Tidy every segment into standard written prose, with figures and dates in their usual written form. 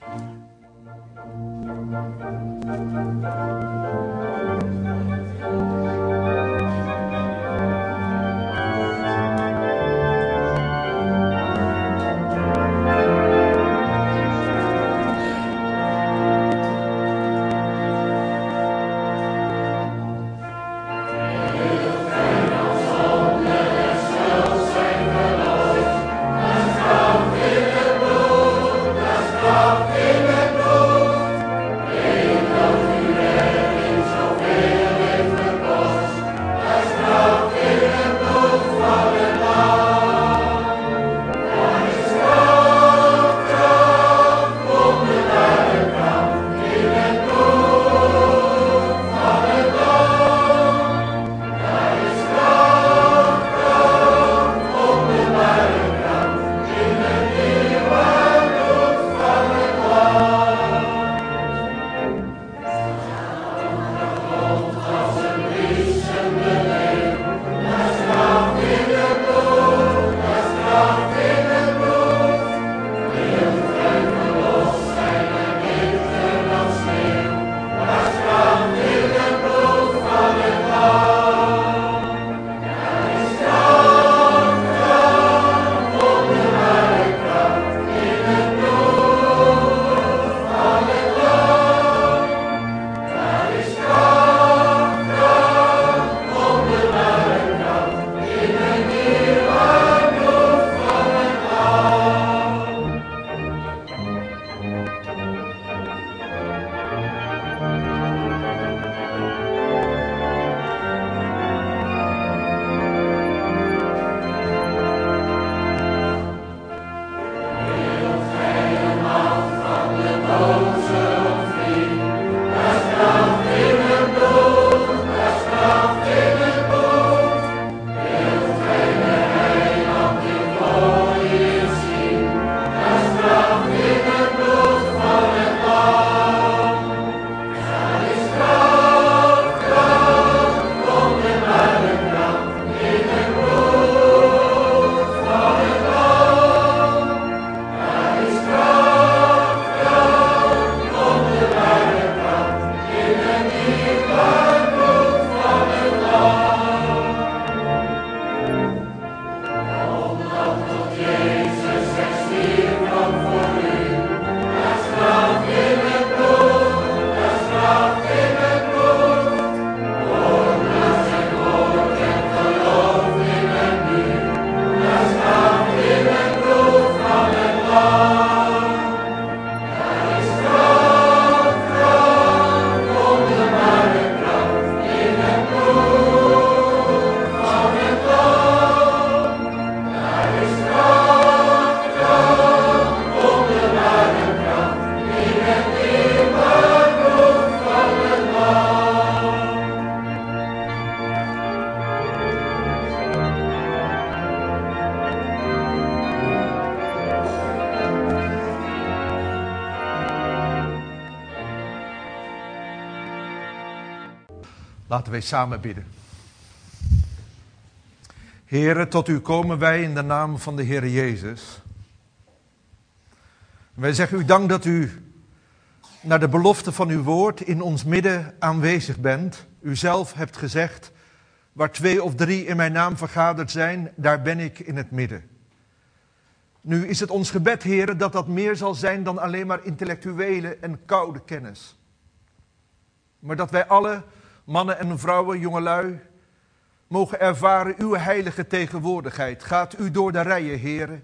Laten wij samen bidden. Heere, tot u komen wij in de naam van de Heer Jezus. Wij zeggen u dank dat u naar de belofte van uw woord in ons midden aanwezig bent. U zelf hebt gezegd, waar 2 of 3 in mijn naam vergaderd zijn, daar ben ik in het midden. Nu is het ons gebed, Heere, dat dat meer zal zijn dan alleen maar intellectuele en koude kennis. Maar dat wij alle mannen en vrouwen, jongelui, mogen ervaren uw heilige tegenwoordigheid. Gaat u door de rijen, Heere.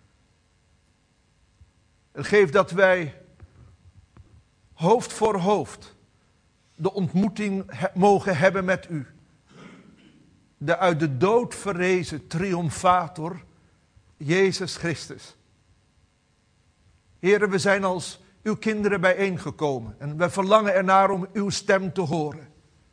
En geef dat wij hoofd voor hoofd de ontmoeting mogen hebben met u. De uit de dood verrezen triomfator, Jezus Christus. Heere, we zijn als uw kinderen bijeengekomen en we verlangen ernaar om uw stem te horen.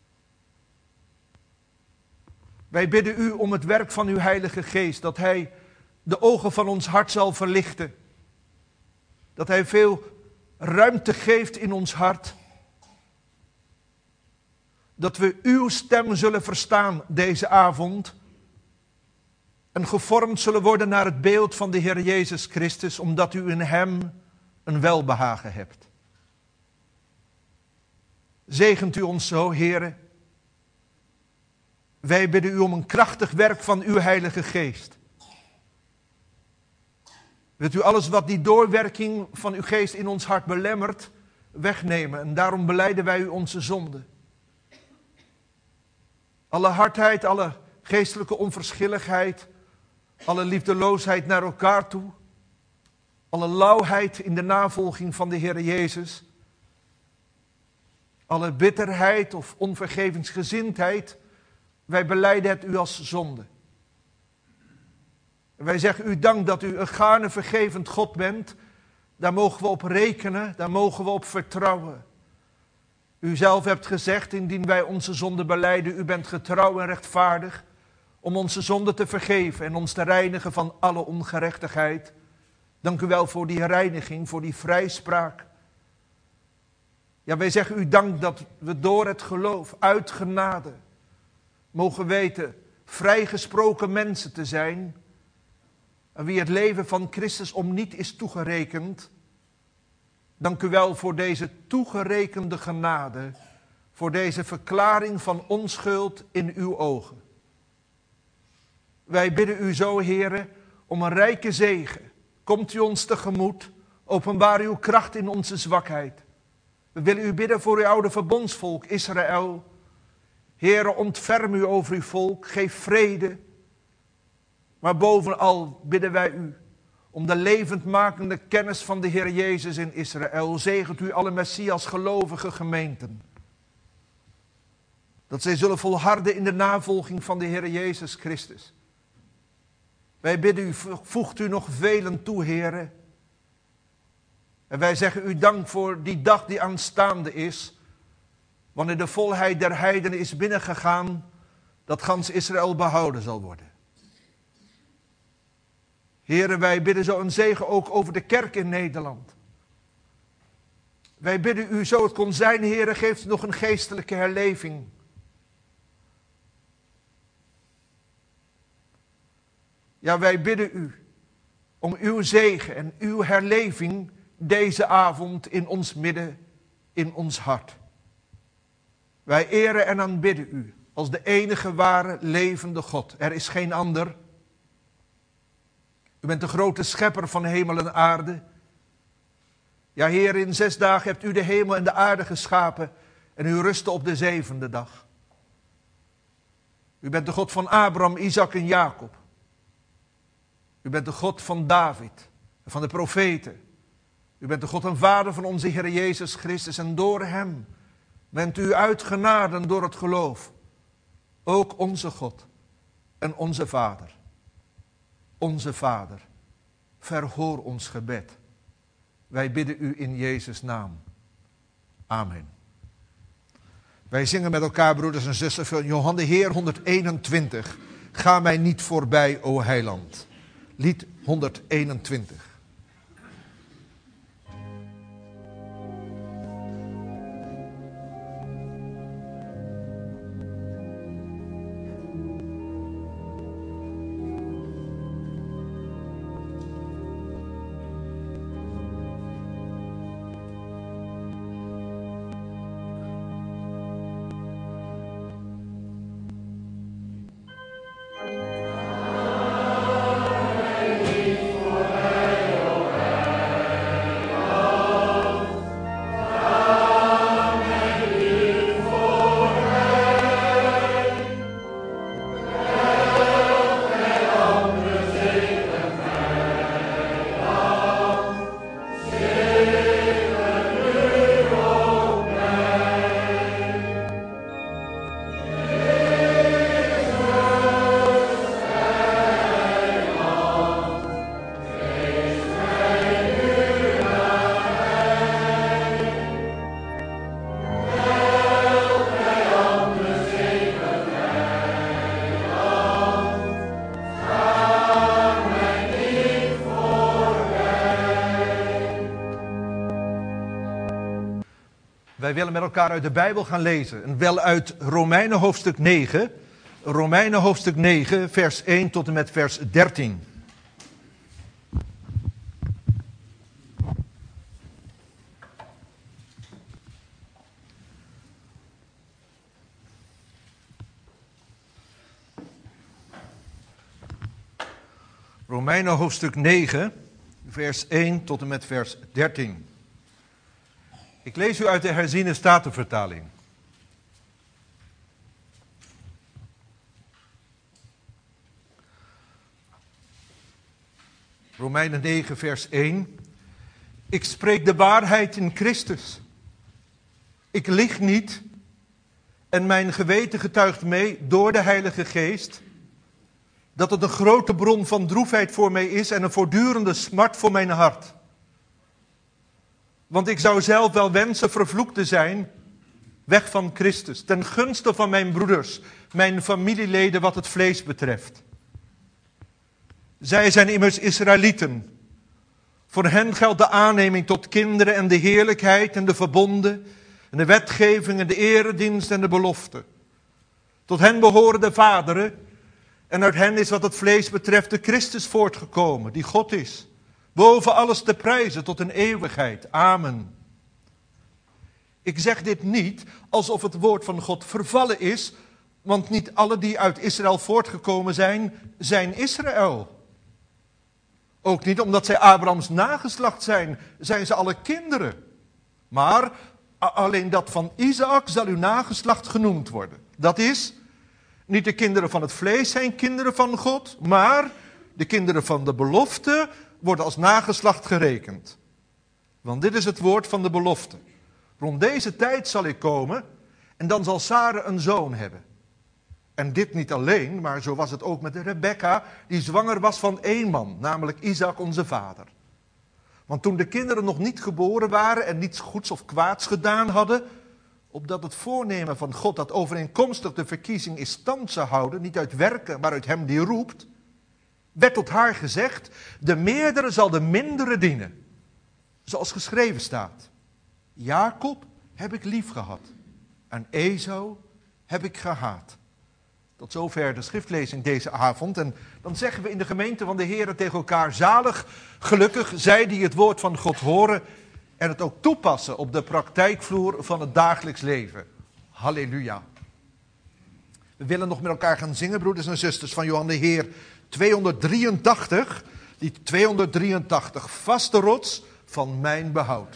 Wij bidden u om het werk van uw Heilige Geest, dat hij de ogen van ons hart zal verlichten. Dat hij veel ruimte geeft in ons hart. Dat we uw stem zullen verstaan deze avond. En gevormd zullen worden naar het beeld van de Heer Jezus Christus, omdat u in hem een welbehagen hebt. Zegent u ons zo, Heere. Wij bidden u om een krachtig werk van uw Heilige Geest. Wilt u alles wat die doorwerking van uw geest in ons hart belemmert, wegnemen. En daarom belijden wij u onze zonde. Alle hardheid, alle geestelijke onverschilligheid, alle liefdeloosheid naar elkaar toe, alle lauwheid in de navolging van de Heer Jezus, alle bitterheid of onvergevingsgezindheid, wij belijden het u als zonde. Wij zeggen u dank dat u een gaarne vergevend God bent. Daar mogen we op rekenen, daar mogen we op vertrouwen. U zelf hebt gezegd, indien wij onze zonde belijden, u bent getrouw en rechtvaardig om onze zonde te vergeven en ons te reinigen van alle ongerechtigheid. Dank u wel voor die reiniging, voor die vrijspraak. Ja, wij zeggen u dank dat we door het geloof, uit genade, mogen weten vrijgesproken mensen te zijn, aan wie het leven van Christus om niet is toegerekend. Dank u wel voor deze toegerekende genade, voor deze verklaring van onschuld in uw ogen. Wij bidden u zo, Heere, om een rijke zegen. Komt u ons tegemoet, openbaar uw kracht in onze zwakheid. We willen u bidden voor uw oude verbondsvolk Israël. Heere, ontferm u over uw volk, geef vrede. Maar bovenal bidden wij u om de levendmakende kennis van de Heer Jezus in Israël. Zegent u alle Messias gelovige gemeenten. Dat zij zullen volharden in de navolging van de Heer Jezus Christus. Wij bidden u, voegt u nog velen toe, Heere. En wij zeggen u dank voor die dag die aanstaande is, wanneer de volheid der heidenen is binnengegaan, dat gans Israël behouden zal worden. Heere, wij bidden zo een zegen ook over de kerk in Nederland. Wij bidden u zo het kon zijn, Heere, geeft nog een geestelijke herleving. Ja, wij bidden u om uw zegen en uw herleving deze avond in ons midden, in ons hart. Wij eren en aanbidden u als de enige ware levende God. Er is geen ander. U bent de grote schepper van hemel en aarde. Ja, Heer, in 6 dagen hebt u de hemel en de aarde geschapen en u rustte op de 7e dag. U bent de God van Abraham, Isaac en Jacob. U bent de God van David en van de profeten. U bent de God en Vader van onze Heer Jezus Christus en door hem bent u uitgenaden door het geloof. Ook onze God en onze Vader. Onze Vader, verhoor ons gebed. Wij bidden u in Jezus' naam. Amen. Wij zingen met elkaar, broeders en zusters, van Johan de Heer 121. Ga mij niet voorbij, o Heiland. Lied 121. Wij willen met elkaar uit de Bijbel gaan lezen. En wel uit Romeinen hoofdstuk 9. Romeinen hoofdstuk 9, vers 1 tot en met vers 13. Romeinen hoofdstuk 9, vers 1 tot en met vers 13. Ik lees u uit de herziene statenvertaling. Romeinen 9, vers 1. Ik spreek de waarheid in Christus. Ik lieg niet en mijn geweten getuigt mee door de Heilige Geest dat het een grote bron van droefheid voor mij is en een voortdurende smart voor mijn hart. Want ik zou zelf wel wensen vervloekt te zijn, weg van Christus, ten gunste van mijn broeders, mijn familieleden wat het vlees betreft. Zij zijn immers Israëlieten. Voor hen geldt de aanneming tot kinderen en de heerlijkheid en de verbonden en de wetgeving en de eredienst en de belofte. Tot hen behoren de vaderen en uit hen is wat het vlees betreft de Christus voortgekomen, die God is. Boven alles te prijzen tot een eeuwigheid. Amen. Ik zeg dit niet alsof het woord van God vervallen is, want niet alle die uit Israël voortgekomen zijn, zijn Israël. Ook niet omdat zij Abrahams nageslacht zijn, zijn ze alle kinderen. Maar alleen dat van Isaac zal uw nageslacht genoemd worden. Dat is, niet de kinderen van het vlees zijn kinderen van God, maar de kinderen van de belofte worden als nageslacht gerekend. Want dit is het woord van de belofte. Rond deze tijd zal ik komen en dan zal Sara een zoon hebben. En dit niet alleen, maar zo was het ook met Rebekka, die zwanger was van één man, namelijk Isaac onze vader. Want toen de kinderen nog niet geboren waren en niets goeds of kwaads gedaan hadden, opdat het voornemen van God dat overeenkomstig de verkiezing in stand zou houden, niet uit werken, maar uit hem die roept, werd tot haar gezegd, de meerdere zal de mindere dienen. Zoals geschreven staat, Jacob heb ik lief gehad en Esau heb ik gehaat. Tot zover de schriftlezing deze avond. En dan zeggen we in de gemeente van de Heer tegen elkaar, zalig, gelukkig, zij die het woord van God horen en het ook toepassen op de praktijkvloer van het dagelijks leven. Halleluja. We willen nog met elkaar gaan zingen, broeders en zusters, van Johan de Heer 283. Die 283, vaste rots van mijn behoud.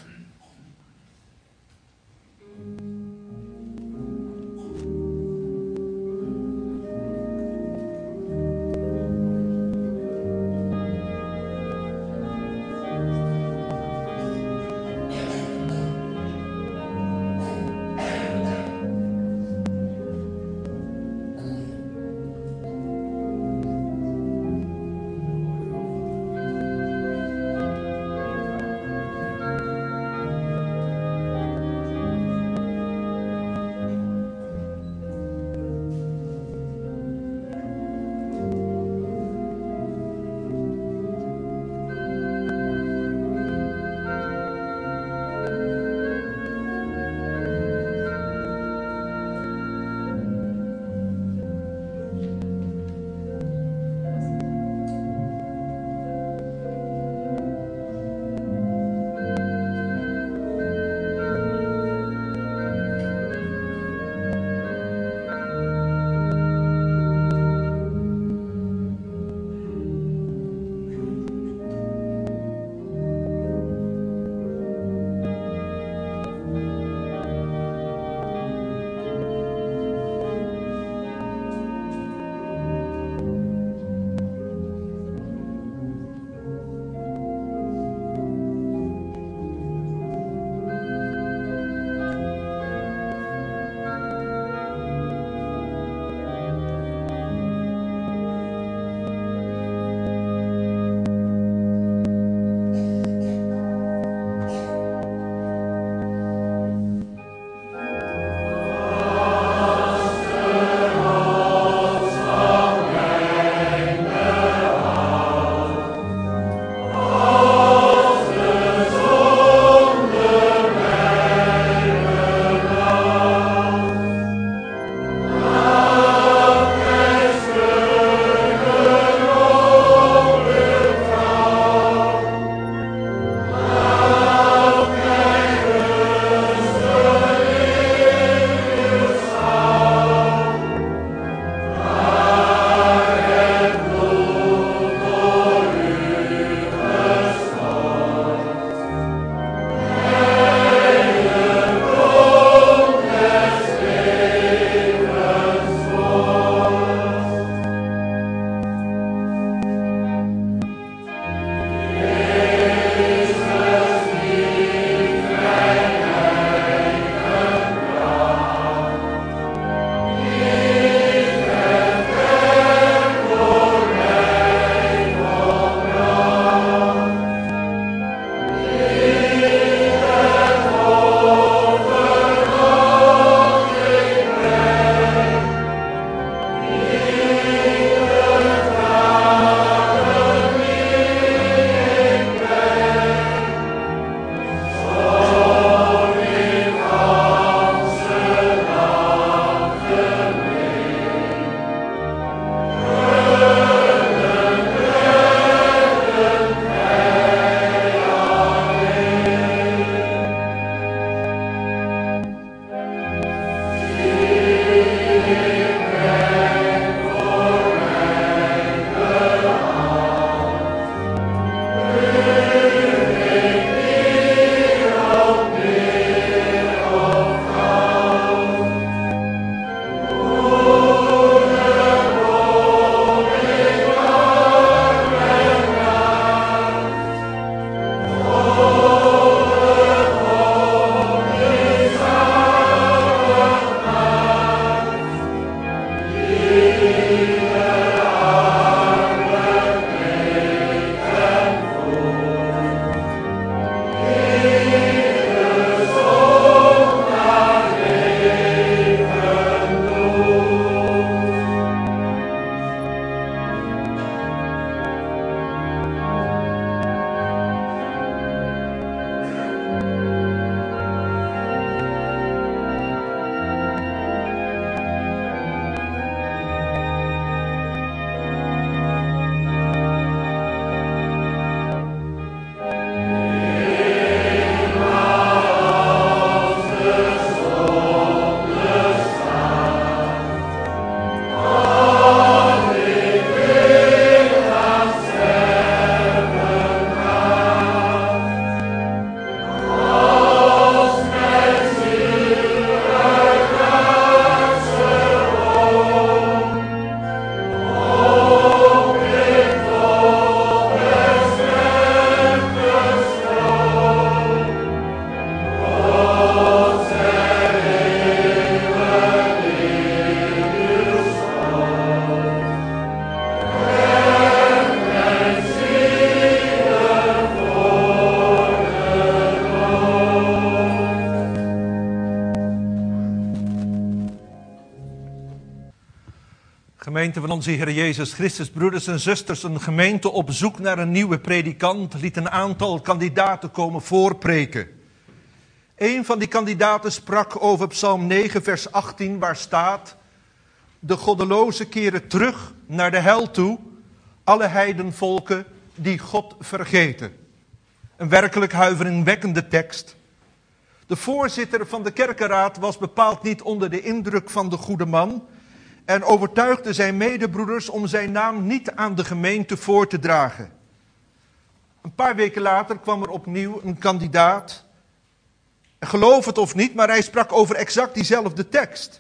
Gemeente van onze Heer Jezus Christus, broeders en zusters, een gemeente op zoek naar een nieuwe predikant liet een aantal kandidaten komen voorpreken. Een van die kandidaten sprak over Psalm 9 vers 18 waar staat: de goddelozen keren terug naar de hel toe, alle heidenvolken die God vergeten. Een werkelijk huiveringwekkende tekst. De voorzitter van de kerkenraad was bepaald niet onder de indruk van de goede man en overtuigde zijn medebroeders om zijn naam niet aan de gemeente voor te dragen. Een paar weken later kwam er opnieuw een kandidaat. Geloof het of niet, maar hij sprak over exact diezelfde tekst.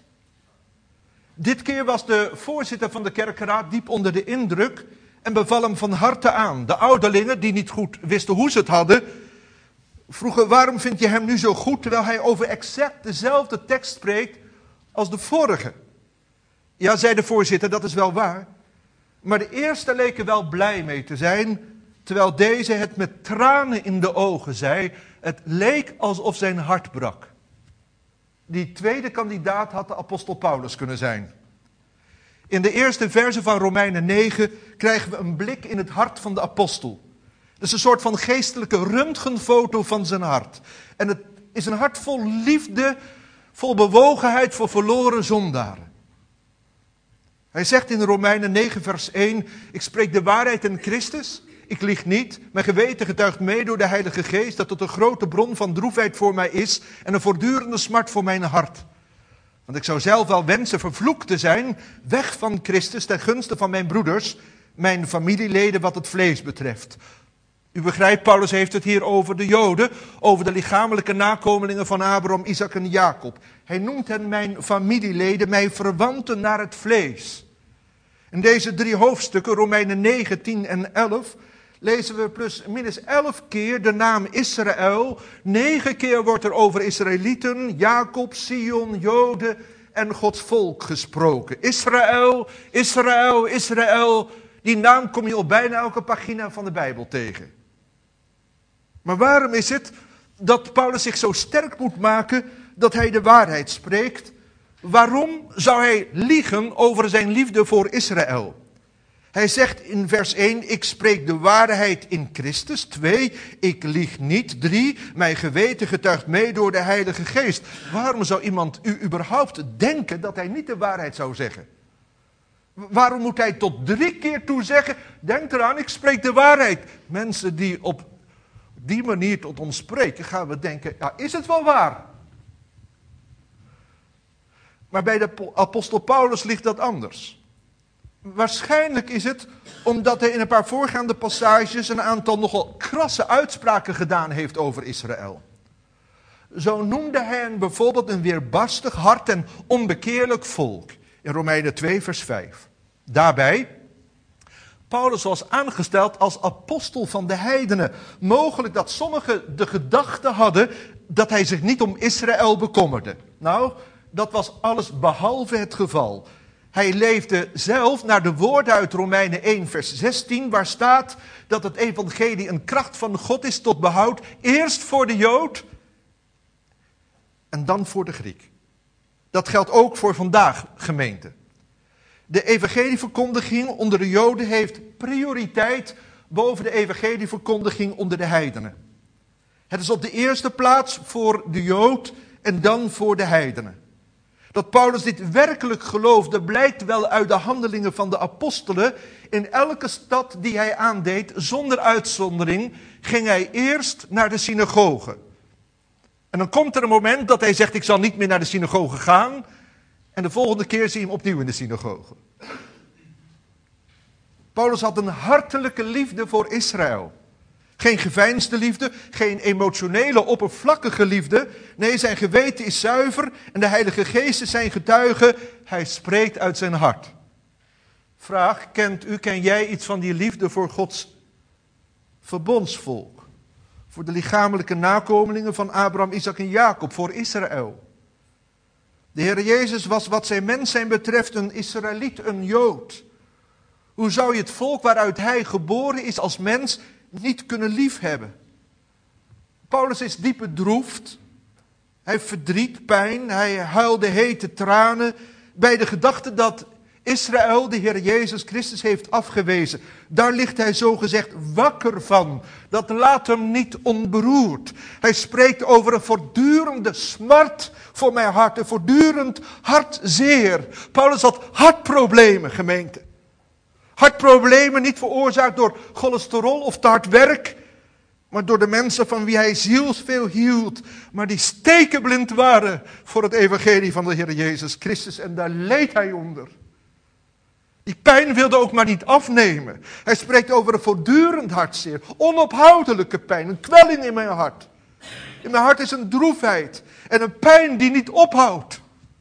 Dit keer was de voorzitter van de kerkenraad diep onder de indruk en beval hem van harte aan. De ouderlingen, die niet goed wisten hoe ze het hadden, vroegen: waarom vind je hem nu zo goed, terwijl hij over exact dezelfde tekst spreekt als de vorige? Ja, zei de voorzitter, dat is wel waar. Maar de eerste leek er wel blij mee te zijn, terwijl deze het met tranen in de ogen zei. Het leek alsof zijn hart brak. Die tweede kandidaat had de apostel Paulus kunnen zijn. In de eerste verse van Romeinen 9 krijgen we een blik in het hart van de apostel. Het is een soort van geestelijke röntgenfoto van zijn hart. En het is een hart vol liefde, vol bewogenheid voor verloren zondaren. Hij zegt in Romeinen 9 vers 1, ik spreek de waarheid in Christus, ik lieg niet, mijn geweten getuigt mee door de Heilige Geest dat het een grote bron van droefheid voor mij is en een voortdurende smart voor mijn hart. Want ik zou zelf wel wensen vervloekt te zijn, weg van Christus ten gunste van mijn broeders, mijn familieleden wat het vlees betreft. U begrijpt, Paulus heeft het hier over de Joden, over de lichamelijke nakomelingen van Abraham, Isaac en Jacob. Hij noemt hen mijn familieleden, mijn verwanten naar het vlees. In deze 3 hoofdstukken, Romeinen 9, 10 en 11, lezen we plus minus 11 keer de naam Israël. 9 keer wordt er over Israëlieten, Jacob, Sion, Joden en Gods volk gesproken. Israël, Israël, Israël. Die naam kom je op bijna elke pagina van de Bijbel tegen. Maar waarom is het dat Paulus zich zo sterk moet maken dat hij de waarheid spreekt? Waarom zou hij liegen over zijn liefde voor Israël? Hij zegt in vers 1, ik spreek de waarheid in Christus. 2, ik lieg niet. 3, mijn geweten getuigt mee door de Heilige Geest. Waarom zou iemand u überhaupt denken dat hij niet de waarheid zou zeggen? Waarom moet hij tot 3 keer toe zeggen, denk eraan, ik spreek de waarheid. Mensen die op die manier tot ons spreken, gaan we denken, ja, is het wel waar? Maar bij de apostel Paulus ligt dat anders. Waarschijnlijk is het omdat hij in een paar voorgaande passages een aantal nogal krasse uitspraken gedaan heeft over Israël. Zo noemde hij hen bijvoorbeeld een weerbarstig, hard en onbekeerlijk volk. In Romeinen 2 vers 5. Daarbij, Paulus was aangesteld als apostel van de heidenen. Mogelijk dat sommigen de gedachte hadden dat hij zich niet om Israël bekommerde. Nou, dat was alles behalve het geval. Hij leefde zelf naar de woorden uit Romeinen 1 vers 16, waar staat dat het evangelie een kracht van God is tot behoud, eerst voor de Jood en dan voor de Griek. Dat geldt ook voor vandaag, gemeente. De evangelieverkondiging onder de Joden heeft prioriteit boven de evangelieverkondiging onder de heidenen. Het is op de eerste plaats voor de Jood en dan voor de heidenen. Dat Paulus dit werkelijk geloofde blijkt wel uit de handelingen van de apostelen. In elke stad die hij aandeed, zonder uitzondering, ging hij eerst naar de synagoge. En dan komt er een moment dat hij zegt, ik zal niet meer naar de synagoge gaan. En de volgende keer zie je hem opnieuw in de synagoge. Paulus had een hartelijke liefde voor Israël. Geen geveinsde liefde, geen emotionele, oppervlakkige liefde. Nee, zijn geweten is zuiver en de Heilige Geest is zijn getuige. Hij spreekt uit zijn hart. Vraag, ken jij iets van die liefde voor Gods verbondsvolk? Voor de lichamelijke nakomelingen van Abraham, Isaac en Jacob, voor Israël. De Heer Jezus was wat zijn mens zijn betreft een Israëliet, een Jood. Hoe zou je het volk waaruit hij geboren is als mens niet kunnen liefhebben? Paulus is diep bedroefd. Hij heeft verdriet, pijn. Hij huilde hete tranen bij de gedachte dat Israël, de Heer Jezus Christus, heeft afgewezen. Daar ligt hij zogezegd wakker van. Dat laat hem niet onberoerd. Hij spreekt over een voortdurende smart voor mijn hart. Een voortdurend hartzeer. Paulus had hartproblemen, gemeente. Hartproblemen niet veroorzaakt door cholesterol of te hard werk, maar door de mensen van wie hij zielsveel hield, maar die stekenblind waren voor het evangelie van de Heer Jezus Christus. En daar leed hij onder. Die pijn wilde ook maar niet afnemen. Hij spreekt over een voortdurend hartzeer, onophoudelijke pijn, een kwelling in mijn hart. In mijn hart is een droefheid en een pijn die niet ophoudt.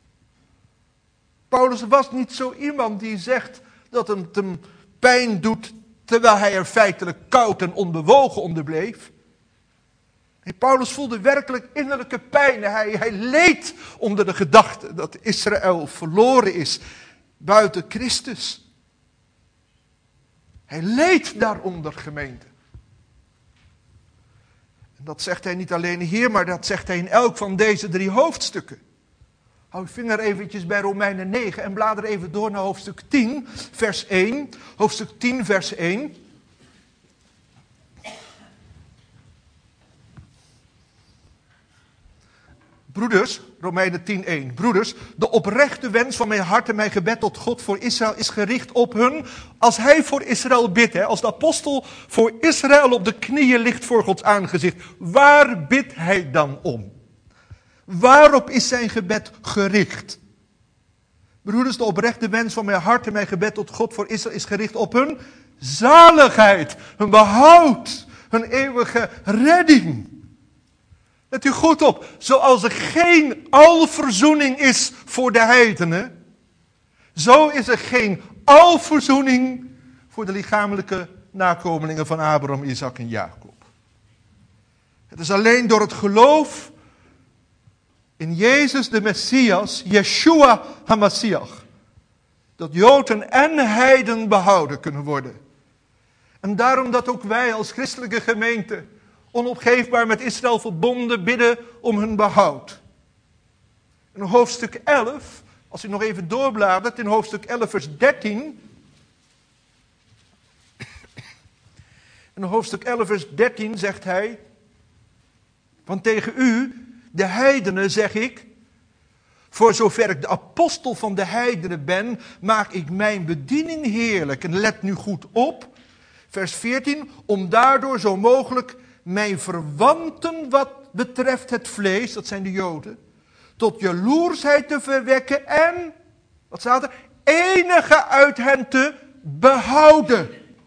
Paulus was niet zo iemand die zegt dat het hem pijn doet, terwijl hij er feitelijk koud en onbewogen onder bleef. Nee, Paulus voelde werkelijk innerlijke pijn. Hij leed onder de gedachte dat Israël verloren is buiten Christus. Hij leed daaronder, gemeente. En dat zegt hij niet alleen hier, maar dat zegt hij in elk van deze 3 hoofdstukken. Hou je vinger eventjes bij Romeinen 9 en blader even door naar hoofdstuk 10, vers 1. Hoofdstuk 10, vers 1. Broeders, Romeinen 10, 1. Broeders, de oprechte wens van mijn hart en mijn gebed tot God voor Israël is gericht op hun. Als hij voor Israël bidt, als de apostel voor Israël op de knieën ligt voor Gods aangezicht. Waar bidt hij dan om? Waarop is zijn gebed gericht? Broeders, de oprechte wens van mijn hart en mijn gebed tot God voor Israël is gericht op hun zaligheid, hun behoud, hun eeuwige redding. Let u goed op, zoals er geen alverzoening is voor de heidenen, zo is er geen alverzoening voor de lichamelijke nakomelingen van Abraham, Isaac en Jacob. Het is alleen door het geloof in Jezus de Messias, Yeshua HaMashiach, dat Joden en heiden behouden kunnen worden. En daarom dat ook wij als christelijke gemeente onopgeefbaar met Israël verbonden bidden om hun behoud. In hoofdstuk 11, als u nog even doorbladert, in hoofdstuk 11 vers 13. In hoofdstuk 11 vers 13 zegt hij, want tegen u, de heidenen, zeg ik, voor zover ik de apostel van de heidenen ben, maak ik mijn bediening heerlijk. En let nu goed op, vers 14, om daardoor zo mogelijk mijn verwanten wat betreft het vlees, dat zijn de Joden, tot jaloersheid te verwekken en, wat staat er, enige uit hen te behouden.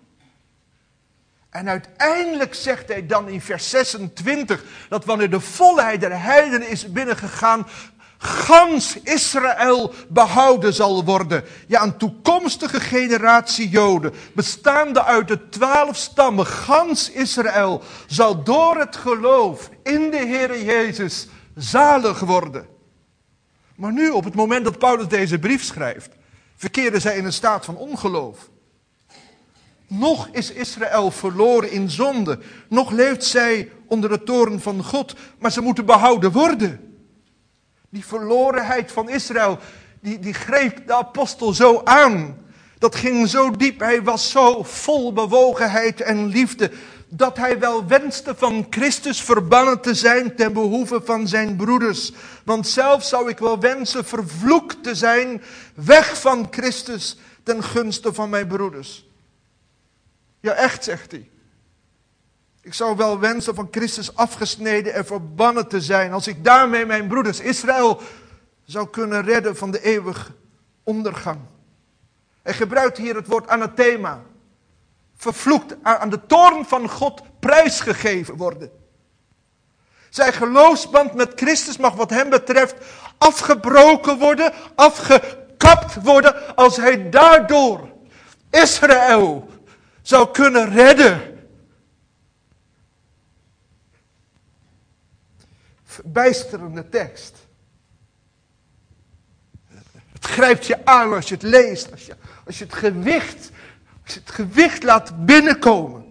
En uiteindelijk zegt hij dan in vers 26, dat wanneer de volheid der heidenen is binnengegaan, gans Israël behouden zal worden. Ja, een toekomstige generatie Joden, bestaande uit de 12 stammen, gans Israël, zal door het geloof in de Heere Jezus zalig worden. Maar nu, op het moment dat Paulus deze brief schrijft, verkeerden zij in een staat van ongeloof. Nog is Israël verloren in zonde, nog leeft zij onder de toorn van God, maar ze moeten behouden worden. Die verlorenheid van Israël, die greep de apostel zo aan. Dat ging zo diep, hij was zo vol bewogenheid en liefde, dat hij wel wenste van Christus verbannen te zijn ten behoeve van zijn broeders. Want zelf zou ik wel wensen vervloekt te zijn, weg van Christus ten gunste van mijn broeders. Ja, echt, zegt hij. Ik zou wel wensen van Christus afgesneden en verbannen te zijn, als ik daarmee mijn broeders Israël zou kunnen redden van de eeuwige ondergang. Hij gebruikt hier het woord anathema. Vervloekt, aan de toorn van God prijsgegeven worden. Zijn geloofsband met Christus mag wat hem betreft afgebroken worden, afgekapt worden, als hij daardoor Israël zou kunnen redden. Verbijsterende tekst. Het grijpt je aan als je het leest, als je het gewicht laat binnenkomen.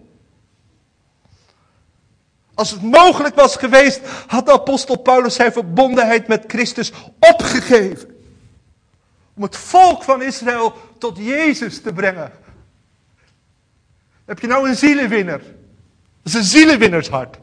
Als het mogelijk was geweest, had de apostel Paulus zijn verbondenheid met Christus opgegeven. Om het volk van Israël tot Jezus te brengen. Heb je nou een zielenwinner? Dat is een zielenwinnershart.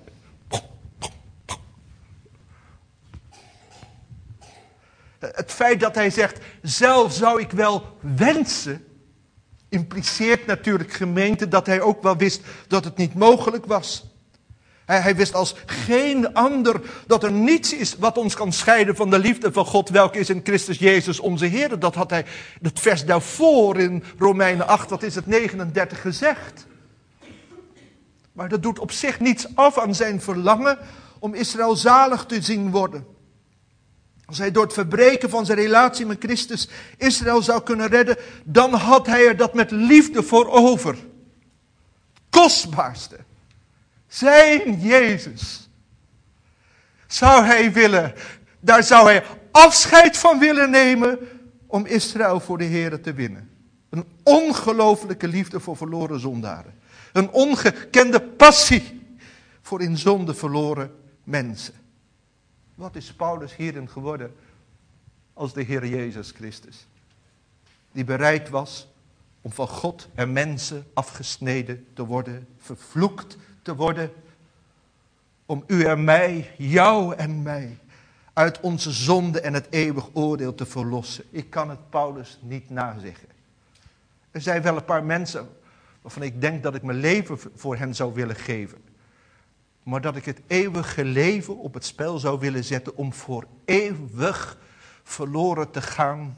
Het feit dat hij zegt, zelf zou ik wel wensen, impliceert natuurlijk, gemeente, dat hij ook wel wist dat het niet mogelijk was. Hij wist als geen ander dat er niets is wat ons kan scheiden van de liefde van God, welke is in Christus Jezus onze Heer. Dat had hij het vers daarvoor in Romeinen 8, wat is het, 39 gezegd. Maar dat doet op zich niets af aan zijn verlangen om Israël zalig te zien worden. Als hij door het verbreken van zijn relatie met Christus Israël zou kunnen redden, dan had hij er dat met liefde voor over. Het kostbaarste. Zijn Jezus. Zou hij willen, daar zou hij afscheid van willen nemen om Israël voor de Heere te winnen. Een ongelooflijke liefde voor verloren zondaren. Een ongekende passie voor in zonde verloren mensen. Wat is Paulus hierin geworden als de Heer Jezus Christus? Die bereid was om van God en mensen afgesneden te worden, vervloekt te worden. Om u en mij, jou en mij, uit onze zonde en het eeuwig oordeel te verlossen. Ik kan het Paulus niet nazeggen. Er zijn wel een paar mensen waarvan ik denk dat ik mijn leven voor hen zou willen geven. Maar dat ik het eeuwige leven op het spel zou willen zetten om voor eeuwig verloren te gaan.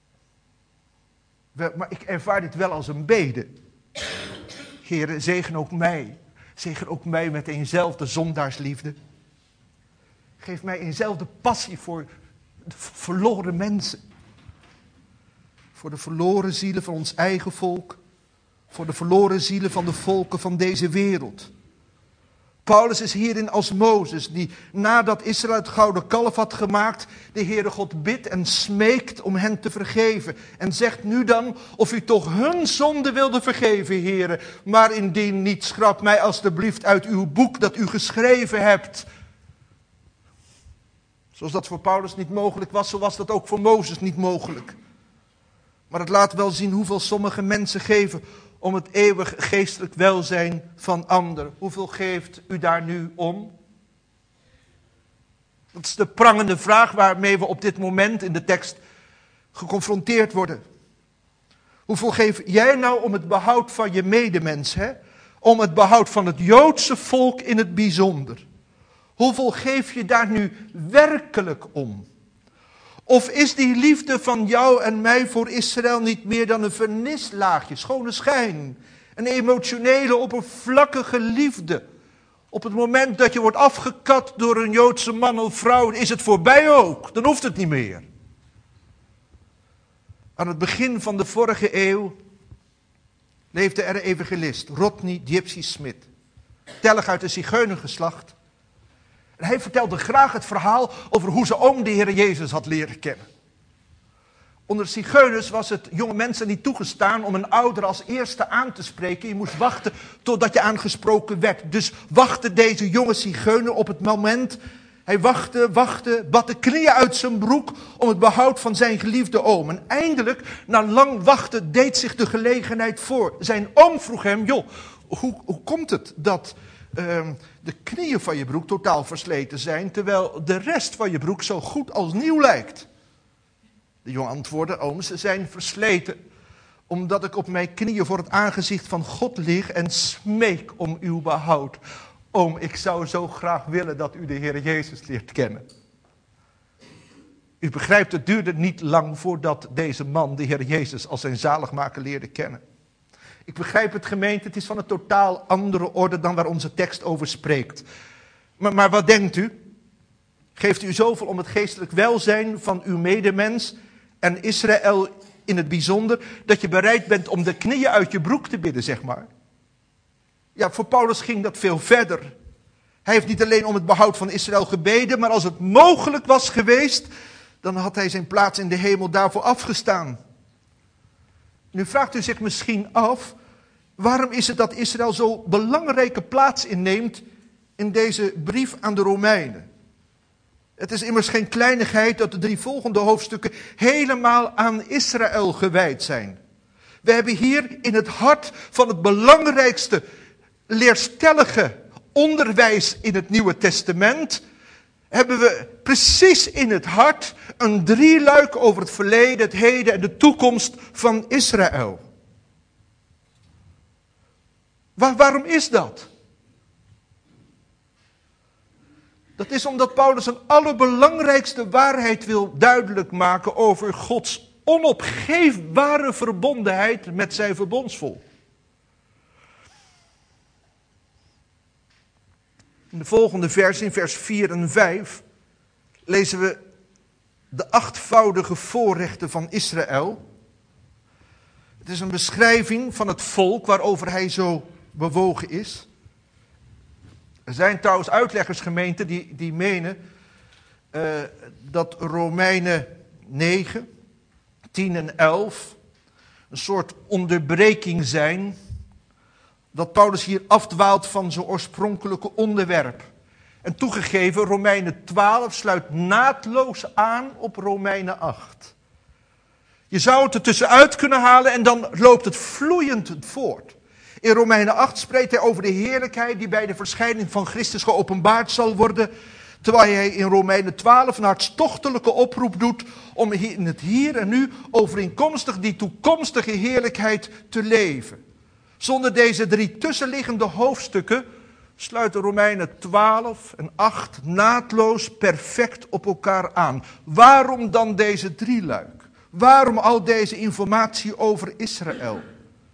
Maar ik ervaar dit wel als een bede. Heere, zegen ook mij. Zegen ook mij met eenzelfde zondaarsliefde. Geef mij eenzelfde passie voor de verloren mensen. Voor de verloren zielen van ons eigen volk. Voor de verloren zielen van de volken van deze wereld. Paulus is hierin als Mozes, die nadat Israël het gouden kalf had gemaakt, de Heere God bidt en smeekt om hen te vergeven. En zegt nu dan, of u toch hun zonde wilde vergeven, Heere. Maar indien niet, schrap mij alstublieft uit uw boek dat u geschreven hebt. Zoals dat voor Paulus niet mogelijk was, zo was dat ook voor Mozes niet mogelijk. Maar het laat wel zien hoeveel sommige mensen geven om het eeuwig geestelijk welzijn van anderen. Hoeveel geeft u daar nu om? Dat is de prangende vraag waarmee we op dit moment in de tekst geconfronteerd worden. Hoeveel geef jij nou om het behoud van je medemens? Om het behoud van het Joodse volk in het bijzonder. Hoeveel geef je daar nu werkelijk om? Of is die liefde van jou en mij voor Israël niet meer dan een vernislaagje, schone schijn? Een emotionele, oppervlakkige liefde. Op het moment dat je wordt afgekat door een Joodse man of vrouw, is het voorbij ook. Dan hoeft het niet meer. Aan het begin van de vorige eeuw leefde er een evangelist, Rodney Gypsy Smith. Tellig uit een zigeunergeslacht. En hij vertelde graag het verhaal over hoe zijn oom de Heer Jezus had leren kennen. Onder zigeuners was het jonge mensen niet toegestaan om een ouder als eerste aan te spreken. Je moest wachten totdat je aangesproken werd. Dus wachtte deze jonge zigeuner op het moment. Hij wachtte, bad de knieën uit zijn broek om het behoud van zijn geliefde oom. En eindelijk, na lang wachten, deed zich de gelegenheid voor. Zijn oom vroeg hem, joh, hoe komt het dat de knieën van je broek totaal versleten zijn, terwijl de rest van je broek zo goed als nieuw lijkt? De jongen antwoordde, oom, ze zijn versleten, omdat ik op mijn knieën voor het aangezicht van God lig en smeek om uw behoud. Oom, ik zou zo graag willen dat u de Heer Jezus leert kennen. U begrijpt, het duurde niet lang voordat deze man de Heer Jezus als zijn zaligmaker leerde kennen. Ik begrijp het, gemeente, het is van een totaal andere orde dan waar onze tekst over spreekt. Maar wat denkt u? Geeft u zoveel om het geestelijk welzijn van uw medemens en Israël in het bijzonder, dat je bereid bent om de knieën uit je broek te bidden, zeg maar? Ja, voor Paulus ging dat veel verder. Hij heeft niet alleen om het behoud van Israël gebeden, maar als het mogelijk was geweest, dan had hij zijn plaats in de hemel daarvoor afgestaan. Nu vraagt u zich misschien af, waarom is het dat Israël zo'n belangrijke plaats inneemt in deze brief aan de Romeinen? Het is immers geen kleinigheid dat de 3 volgende hoofdstukken helemaal aan Israël gewijd zijn. We hebben hier in het hart van het belangrijkste leerstellige onderwijs in het Nieuwe Testament, hebben we precies in het hart een drieluik over het verleden, het heden en de toekomst van Israël. Waarom is dat? Dat is omdat Paulus een allerbelangrijkste waarheid wil duidelijk maken over Gods onopgeefbare verbondenheid met zijn verbondsvolk. In de volgende vers, in vers 4 en 5, lezen we de 8voudige voorrechten van Israël. Het is een beschrijving van het volk waarover hij zo bewogen is. Er zijn trouwens uitleggers, gemeente, die menen dat Romeinen 9, 10 en 11 een soort onderbreking zijn. Dat Paulus hier afdwaalt van zijn oorspronkelijke onderwerp. En toegegeven, Romeinen 12 sluit naadloos aan op Romeinen 8. Je zou het er tussenuit kunnen halen en dan loopt het vloeiend voort. In Romeinen 8 spreekt hij over de heerlijkheid die bij de verschijning van Christus geopenbaard zal worden. Terwijl hij in Romeinen 12 een hartstochtelijke oproep doet om in het hier en nu overeenkomstig die toekomstige heerlijkheid te leven. Zonder deze 3 tussenliggende hoofdstukken sluiten Romeinen 12 en 8 naadloos perfect op elkaar aan. Waarom dan deze drieluik? Waarom al deze informatie over Israël?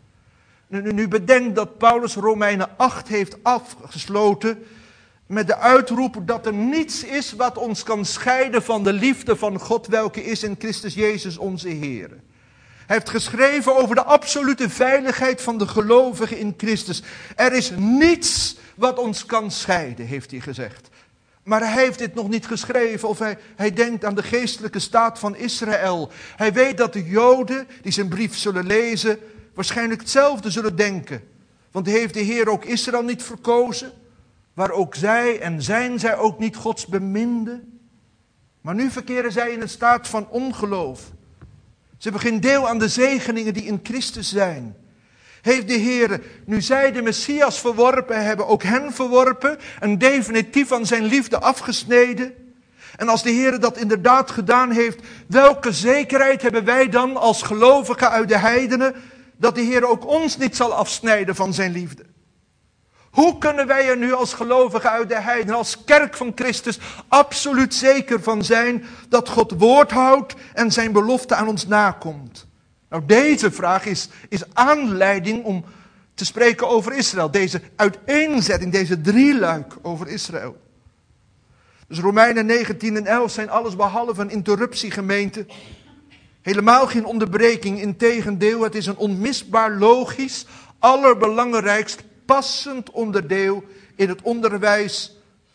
Nu bedenk dat Paulus Romeinen 8 heeft afgesloten met de uitroep dat er niets is wat ons kan scheiden van de liefde van God, welke is in Christus Jezus onze Heer. Hij heeft geschreven over de absolute veiligheid van de gelovigen in Christus. Er is niets wat ons kan scheiden, heeft hij gezegd. Maar hij heeft dit nog niet geschreven of hij denkt aan de geestelijke staat van Israël. Hij weet dat de Joden die zijn brief zullen lezen waarschijnlijk hetzelfde zullen denken. Want heeft de Heer ook Israël niet verkozen? Waar ook zij en zijn zij ook niet Gods beminde? Maar nu verkeren zij in een staat van ongeloof. Ze hebben geen deel aan de zegeningen die in Christus zijn. Heeft de Heer, nu zij de Messias verworpen hebben, ook hen verworpen en definitief van zijn liefde afgesneden? En als de Heer dat inderdaad gedaan heeft, welke zekerheid hebben wij dan als gelovigen uit de heidenen, dat de Heer ook ons niet zal afsnijden van zijn liefde? Hoe kunnen wij er nu als gelovigen uit de heidenen, als kerk van Christus, absoluut zeker van zijn dat God woord houdt en zijn belofte aan ons nakomt? Nou, deze vraag is aanleiding om te spreken over Israël. Deze uiteenzetting, deze drieluik over Israël. Dus Romeinen 19 en 11 zijn alles behalve een interruptie, gemeente. Helemaal geen onderbreking, integendeel, het is een onmisbaar logisch, allerbelangrijkst, passend onderdeel in het onderwijs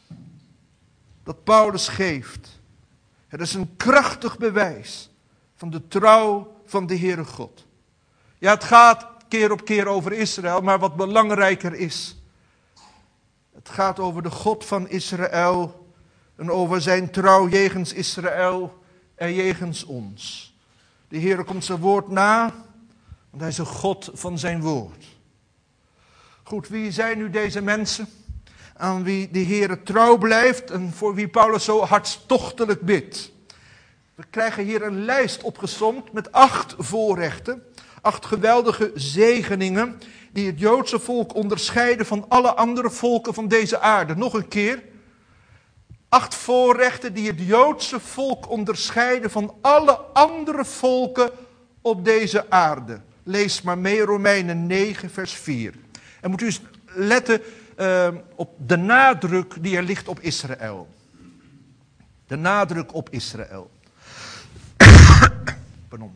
dat Paulus geeft. Het is een krachtig bewijs van de trouw van de Heere God. Ja, het gaat keer op keer over Israël, maar wat belangrijker is, het gaat over de God van Israël en over zijn trouw jegens Israël en jegens ons. De Heere komt zijn woord na, want hij is een God van zijn woord. Goed, wie zijn nu deze mensen aan wie de Heere trouw blijft en voor wie Paulus zo hartstochtelijk bidt? We krijgen hier een lijst opgesomd met 8 voorrechten, 8 geweldige zegeningen die het Joodse volk onderscheiden van alle andere volken van deze aarde. Nog een keer, 8 voorrechten die het Joodse volk onderscheiden van alle andere volken op deze aarde. Lees maar mee Romeinen 9 vers 4. En moet u eens letten op de nadruk die er ligt op Israël. De nadruk op Israël. Pardon.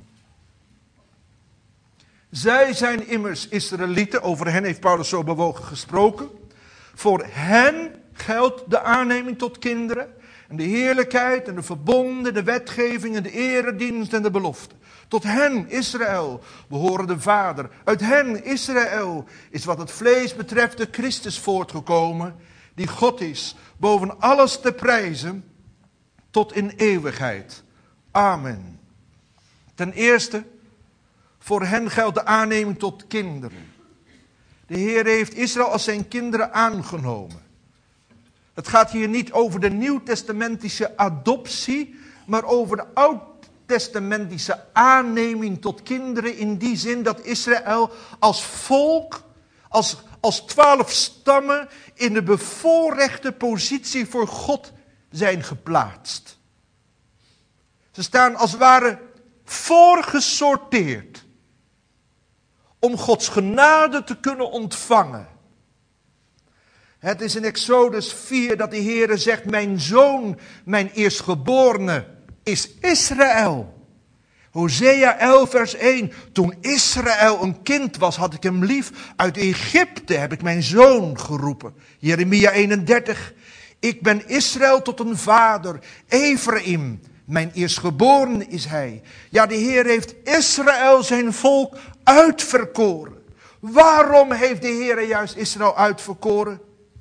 Zij zijn immers Israëlieten, over hen heeft Paulus zo bewogen gesproken. Voor hen geldt de aanneming tot kinderen en de heerlijkheid en de verbonden, de wetgeving en de eredienst en de belofte. Tot hen, Israël, behoren de Vader. Uit hen, Israël, is wat het vlees betreft de Christus voortgekomen, die God is, boven alles te prijzen, tot in eeuwigheid. Amen. Ten eerste, voor hen geldt de aanneming tot kinderen. De Heer heeft Israël als zijn kinderen aangenomen. Het gaat hier niet over de nieuwtestamentische adoptie, maar over de oud-testamentische aanneming tot kinderen, in die zin dat Israël als volk, als 12 stammen in de bevoorrechte positie voor God zijn geplaatst. Ze staan als het ware voorgesorteerd om Gods genade te kunnen ontvangen. Het is in Exodus 4 dat de Heere zegt, mijn zoon, mijn eerstgeborene, is Israël. Hosea 11 vers 1, toen Israël een kind was, had ik hem lief. Uit Egypte heb ik mijn zoon geroepen. Jeremia 31, ik ben Israël tot een vader, Ephraim, mijn eerstgeborene is hij. Ja, de Heer heeft Israël zijn volk uitverkoren. Waarom heeft de Heer juist Israël uitverkoren?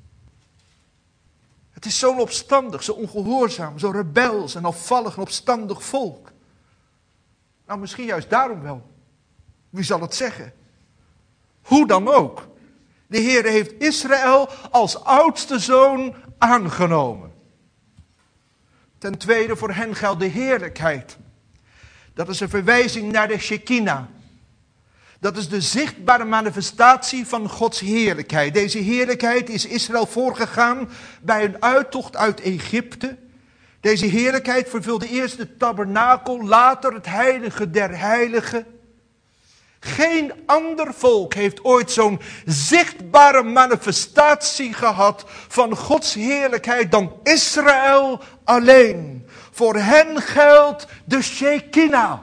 Het is zo'n opstandig, zo ongehoorzaam, zo rebels en afvallig en opstandig volk. Nou, misschien juist daarom wel. Wie zal het zeggen? Hoe dan ook. De Heer heeft Israël als oudste zoon aangenomen. Ten tweede, voor hen geldt de heerlijkheid. Dat is een verwijzing naar de Shekinah. Dat is de zichtbare manifestatie van Gods heerlijkheid. Deze heerlijkheid is Israël voorgegaan bij een uittocht uit Egypte. Deze heerlijkheid vervulde eerst de tabernakel, later het heilige der heiligen. Geen ander volk heeft ooit zo'n zichtbare manifestatie gehad van Gods heerlijkheid dan Israël alleen. Voor hen geldt de Shekinah.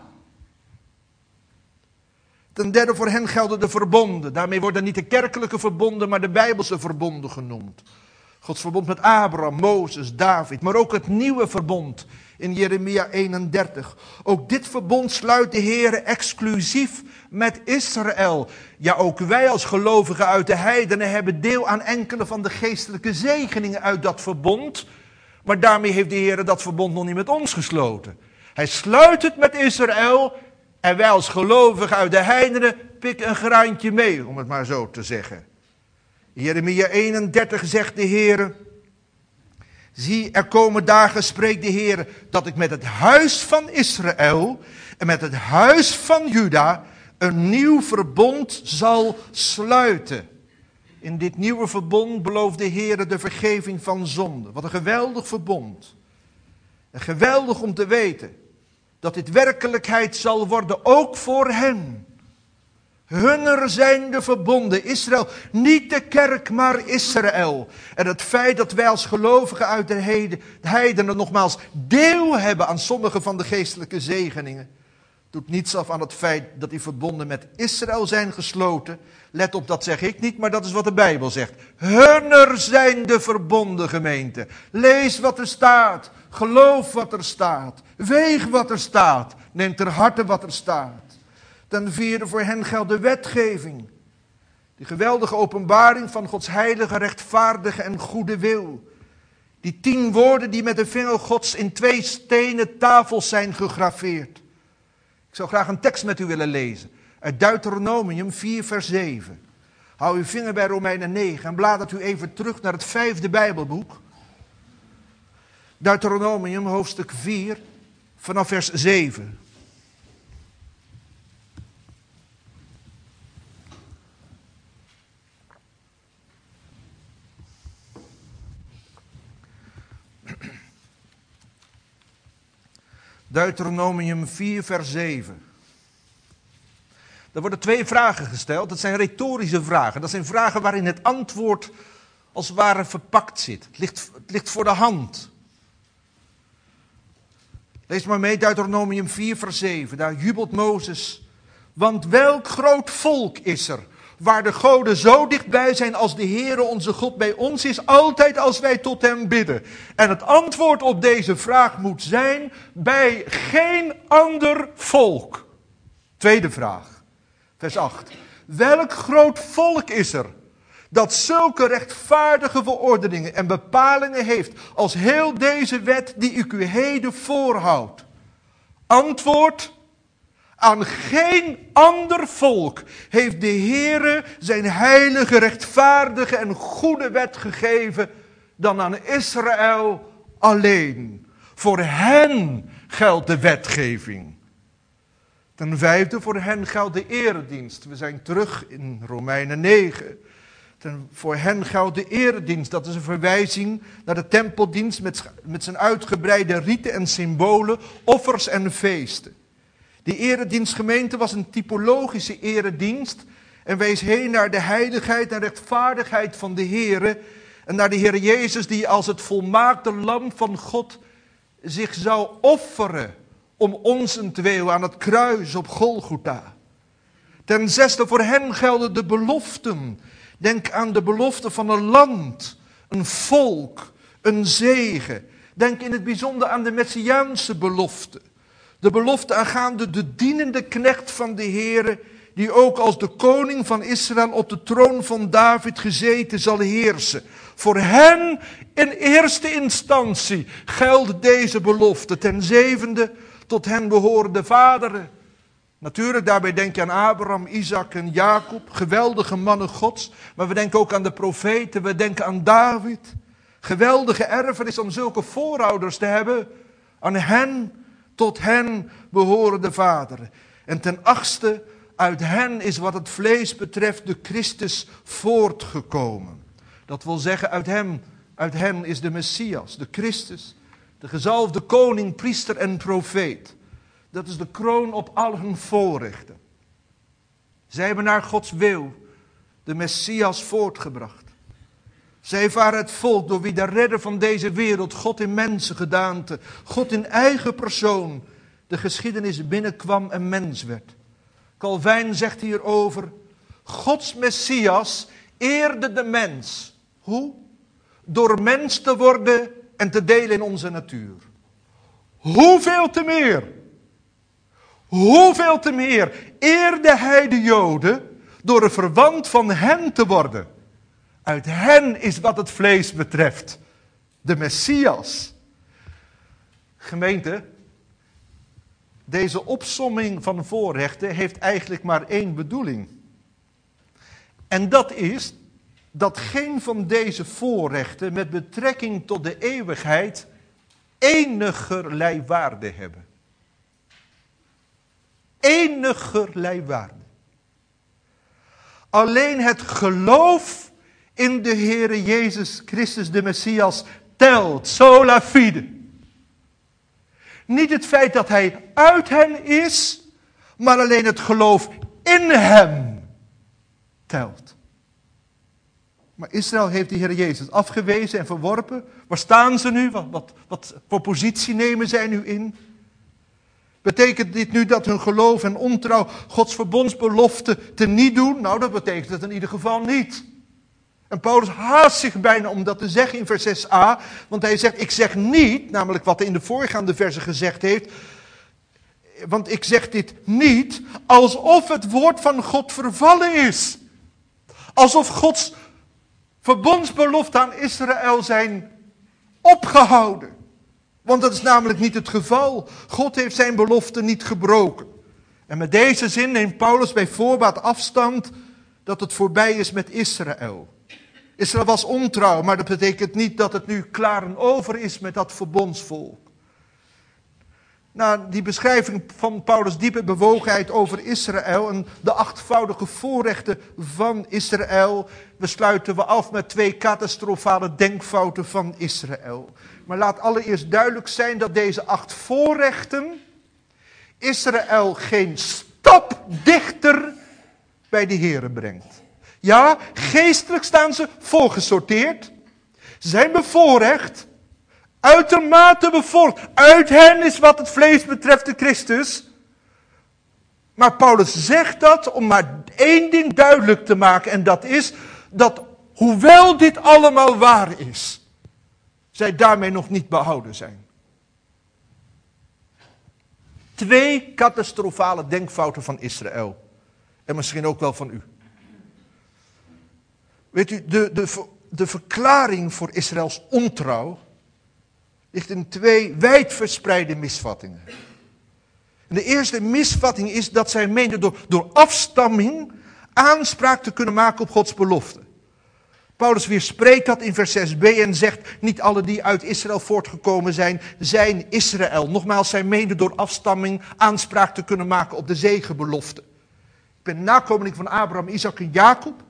Ten derde, voor hen gelden de verbonden. Daarmee worden niet de kerkelijke verbonden, maar de Bijbelse verbonden genoemd. Gods verbond met Abraham, Mozes, David, maar ook het nieuwe verbond in Jeremia 31. Ook dit verbond sluit de Heer exclusief met Israël. Ja, ook wij als gelovigen uit de heidenen hebben deel aan enkele van de geestelijke zegeningen uit dat verbond. Maar daarmee heeft de Heer dat verbond nog niet met ons gesloten. Hij sluit het met Israël en wij als gelovigen uit de heidenen pikken een graantje mee, om het maar zo te zeggen. Jeremia 31 zegt de Heer: zie, er komen dagen, spreekt de Heer, dat ik met het huis van Israël en met het huis van Juda een nieuw verbond zal sluiten. In dit nieuwe verbond belooft de Heer de vergeving van zonde. Wat een geweldig verbond. En geweldig om te weten dat dit werkelijkheid zal worden, ook voor hen. Hunner zijn de verbonden, Israël, niet de kerk, maar Israël. En het feit dat wij als gelovigen uit de heidenen nogmaals deel hebben aan sommige van de geestelijke zegeningen, doet niets af aan het feit dat die verbonden met Israël zijn gesloten. Let op, dat zeg ik niet, maar dat is wat de Bijbel zegt. Hunner zijn de verbonden, gemeente. Lees wat er staat, geloof wat er staat, weeg wat er staat, neem ter harte wat er staat. Ten vierde, voor hen geldt de wetgeving. Die geweldige openbaring van Gods heilige, rechtvaardige en goede wil. Die 10 woorden die met de vinger Gods in 2 stenen tafels zijn gegraveerd. Ik zou graag een tekst met u willen lezen. Uit Deuteronomium 4 vers 7. Hou uw vinger bij Romeinen 9 en bladert u even terug naar het 5e Bijbelboek. Deuteronomium hoofdstuk 4 vanaf vers 7. Deuteronomium 4 vers 7. Er worden 2 vragen gesteld. Dat zijn retorische vragen. Dat zijn vragen waarin het antwoord als het ware verpakt zit. Het ligt voor de hand. Lees maar mee, Deuteronomium 4 vers 7. Daar jubelt Mozes. Want welk groot volk is er, waar de goden zo dichtbij zijn als de Heere onze God bij ons is, altijd als wij tot hem bidden. En het antwoord op deze vraag moet zijn, bij geen ander volk. Tweede vraag, vers 8. Welk groot volk is er, dat zulke rechtvaardige verordeningen en bepalingen heeft als heel deze wet die ik u heden voorhoud? Antwoord: aan geen ander volk heeft de Heere zijn heilige, rechtvaardige en goede wet gegeven dan aan Israël alleen. Voor hen geldt de wetgeving. Ten vijfde, voor hen geldt de eredienst. We zijn terug in Romeinen 9. Voor hen geldt de eredienst. Dat is een verwijzing naar de tempeldienst met zijn uitgebreide riten en symbolen, offers en feesten. Die eredienstgemeente was een typologische eredienst en wees heen naar de heiligheid en rechtvaardigheid van de Heere en naar de Heer Jezus die als het volmaakte lam van God zich zou offeren om onzentwil aan het kruis op Golgotha. Ten zesde, voor hen gelden de beloften. Denk aan de belofte van een land, een volk, een zegen. Denk in het bijzonder aan de Messiaanse belofte. De belofte aangaande de dienende knecht van de Heere, die ook als de koning van Israël op de troon van David gezeten zal heersen. Voor hen in eerste instantie geldt deze belofte. Ten zevende, tot hen behoren de vaderen. Natuurlijk, daarbij denk je aan Abraham, Isaac en Jacob, geweldige mannen Gods. Maar we denken ook aan de profeten, we denken aan David. Geweldige erfenis om zulke voorouders te hebben. Aan hen, tot hen behoren de vaderen. En ten achtste, uit hen is wat het vlees betreft de Christus voortgekomen. Dat wil zeggen, uit hen is de Messias, de Christus, de gezalfde koning, priester en profeet. Dat is de kroon op al hun voorrechten. Zij hebben naar Gods wil de Messias voortgebracht. Zij waren het volk door wie de redder van deze wereld, God in mensengedaante, God in eigen persoon, de geschiedenis binnenkwam en mens werd. Calvijn zegt hierover: Gods Messias eerde de mens. Hoe? Door mens te worden en te delen in onze natuur. Hoeveel te meer eerde hij de Joden door een verwant van hen te worden. Uit hen is wat het vlees betreft de Messias. Gemeente, deze opsomming van voorrechten heeft eigenlijk maar één bedoeling. En dat is dat geen van deze voorrechten met betrekking tot de eeuwigheid enigerlei waarde hebben. Enigerlei waarde. Alleen het geloof in de Heere Jezus Christus de Messias telt, sola fide. Niet het feit dat hij uit hen is, maar alleen het geloof in hem telt. Maar Israël heeft de Heer Jezus afgewezen en verworpen. Waar staan ze nu? Wat voor positie nemen zij nu in? Betekent dit nu dat hun geloof en ontrouw Gods verbondsbelofte teniet doen? Nou, dat betekent het in ieder geval niet. En Paulus haast zich bijna om dat te zeggen in vers 6a. Want hij zegt, ik zeg niet, namelijk wat hij in de voorgaande versen gezegd heeft. Want ik zeg dit niet alsof het woord van God vervallen is. Alsof Gods verbondsbeloften aan Israël zijn opgehouden. Want dat is namelijk niet het geval. God heeft zijn belofte niet gebroken. En met deze zin neemt Paulus bij voorbaat afstand dat het voorbij is met Israël. Israël was ontrouw, maar dat betekent niet dat het nu klaar en over is met dat verbondsvolk. Na die beschrijving van Paulus' diepe bewogenheid over Israël en de achtvoudige voorrechten van Israël, besluiten we af met 2 catastrofale denkfouten van Israël. Maar laat allereerst duidelijk zijn dat deze 8 voorrechten Israël geen stap dichter bij de Heere brengt. Ja, geestelijk staan ze voorgesorteerd. Ze zijn bevoorrecht. Uitermate bevoorrecht. Uit hen is wat het vlees betreft de Christus. Maar Paulus zegt dat om maar één ding duidelijk te maken. En dat is dat hoewel dit allemaal waar is, zij daarmee nog niet behouden zijn. 2 catastrofale denkfouten van Israël. En misschien ook wel van u. Weet u, de verklaring voor Israëls ontrouw ligt in 2 wijdverspreide misvattingen. En de eerste misvatting is dat zij meenden door afstamming aanspraak te kunnen maken op Gods belofte. Paulus weerspreekt dat in vers 6b en zegt, niet alle die uit Israël voortgekomen zijn Israël. Nogmaals, zij meenden door afstamming aanspraak te kunnen maken op de zegenbelofte. Ik ben nakomeling van Abraham, Isaac en Jacob.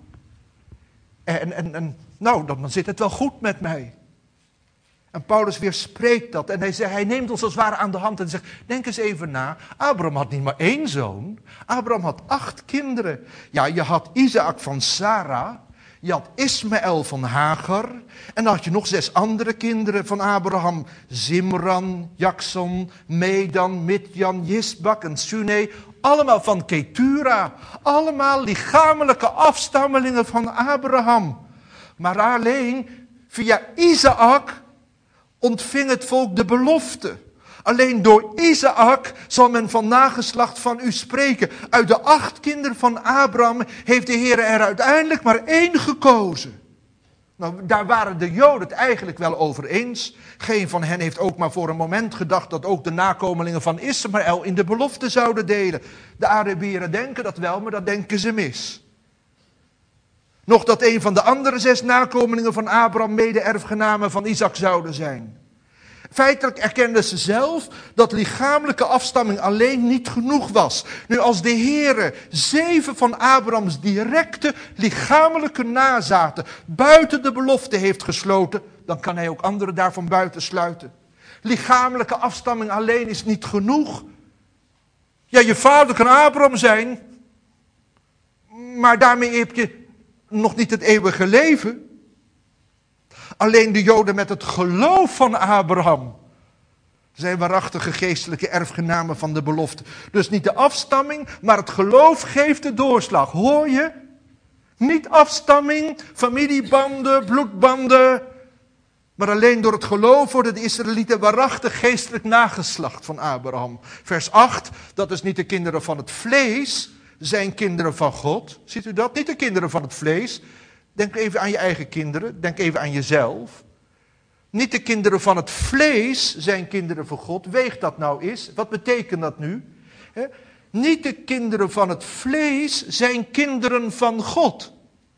En dan zit het wel goed met mij. En Paulus weerspreekt dat. En hij neemt ons als het ware aan de hand en zegt, denk eens even na. Abraham had niet maar 1 zoon. Abraham had 8 kinderen. Ja, je had Isaac van Sarah. Je had Ismaël van Hagar. En dan had je nog 6 andere kinderen van Abraham. Zimran, Jakson, Medan, Midjan, Jisbak en Sune. Allemaal van Ketura. Allemaal lichamelijke afstammelingen van Abraham. Maar alleen via Isaac ontving het volk de belofte. Alleen door Isaac zal men van nageslacht van u spreken. Uit de 8 kinderen van Abraham heeft de Heer er uiteindelijk maar 1 gekozen. Nou, daar waren de Joden het eigenlijk wel over eens. Geen van hen heeft ook maar voor een moment gedacht dat ook de nakomelingen van Ismaël in de belofte zouden delen. De Arabieren denken dat wel, maar dat denken ze mis. Nog dat een van de andere 6 nakomelingen van Abraham mede-erfgenamen van Isaac zouden zijn. Feitelijk erkenden ze zelf dat lichamelijke afstamming alleen niet genoeg was. Nu als de Heere 7 van Abrahams directe lichamelijke nazaten buiten de belofte heeft gesloten, dan kan hij ook anderen daarvan buiten sluiten. Lichamelijke afstamming alleen is niet genoeg. Ja, je vader kan Abraham zijn, maar daarmee heb je nog niet het eeuwige leven. Alleen de Joden met het geloof van Abraham zijn waarachtige geestelijke erfgenamen van de belofte. Dus niet de afstamming, maar het geloof geeft de doorslag. Hoor je? Niet afstamming, familiebanden, bloedbanden. Maar alleen door het geloof worden de Israëlieten waarachtig geestelijk nageslacht van Abraham. Vers 8, dat is niet de kinderen van het vlees, zijn kinderen van God. Ziet u dat? Niet de kinderen van het vlees. Denk even aan je eigen kinderen. Denk even aan jezelf. Niet de kinderen van het vlees zijn kinderen van God. Weeg dat nou eens. Wat betekent dat nu? Niet de kinderen van het vlees zijn kinderen van God.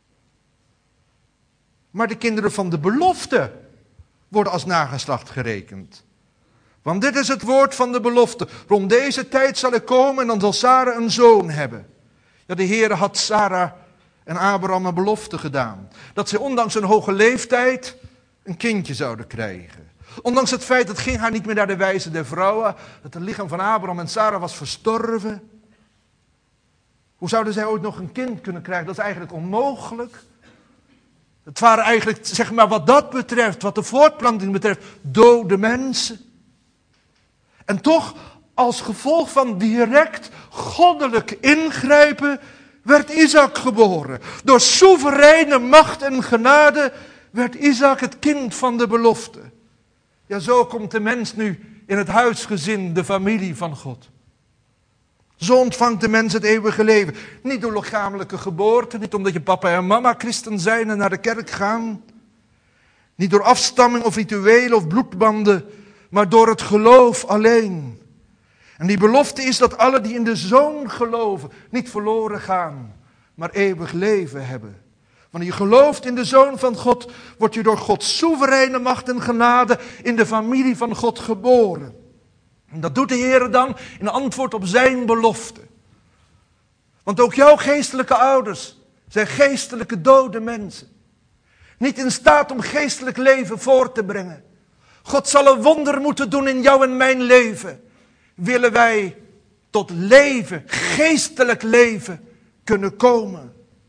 Maar de kinderen van de belofte worden als nageslacht gerekend. Want dit is het woord van de belofte. Rond deze tijd zal ik komen en dan zal Sarah een zoon hebben. Ja, de Heere had Sarah en Abraham een belofte gedaan. Dat zij ondanks een hoge leeftijd een kindje zouden krijgen. Ondanks het feit dat het ging haar niet meer naar de wijze der vrouwen. Dat het lichaam van Abraham en Sarah was verstorven. Hoe zouden zij ooit nog een kind kunnen krijgen? Dat is eigenlijk onmogelijk. Het waren eigenlijk, zeg maar wat dat betreft, wat de voortplanting betreft, dode mensen. En toch, als gevolg van direct goddelijk ingrijpen, werd Isaac geboren. Door soevereine macht en genade werd Isaac het kind van de belofte. Ja, zo komt de mens nu in het huisgezin, de familie van God. Zo ontvangt de mens het eeuwige leven. Niet door lichamelijke geboorte, niet omdat je papa en mama christen zijn en naar de kerk gaan. Niet door afstamming of rituelen of bloedbanden, maar door het geloof alleen. En die belofte is dat alle die in de Zoon geloven niet verloren gaan, maar eeuwig leven hebben. Wanneer je gelooft in de Zoon van God, word je door Gods soevereine macht en genade in de familie van God geboren. En dat doet de Heer dan in antwoord op zijn belofte. Want ook jouw geestelijke ouders zijn geestelijke dode mensen. Niet in staat om geestelijk leven voort te brengen. God zal een wonder moeten doen in jou en mijn leven. Willen wij tot leven, geestelijk leven, kunnen komen.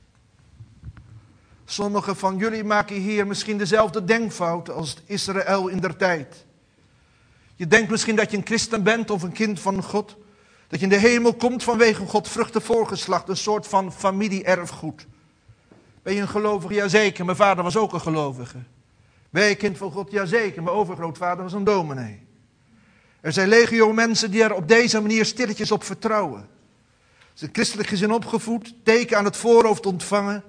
Sommigen van jullie maken hier misschien dezelfde denkfout als Israël in der tijd. Je denkt misschien dat je een christen bent of een kind van God. Dat je in de hemel komt vanwege godvruchtig voorgeslacht, een soort van familie-erfgoed. Ben je een gelovige? Jazeker, mijn vader was ook een gelovige. Ben je kind van God? Jazeker, mijn overgrootvader was een dominee. Er zijn legio mensen die er op deze manier stilletjes op vertrouwen. Ze zijn christelijk gezin opgevoed, teken aan het voorhoofd ontvangen.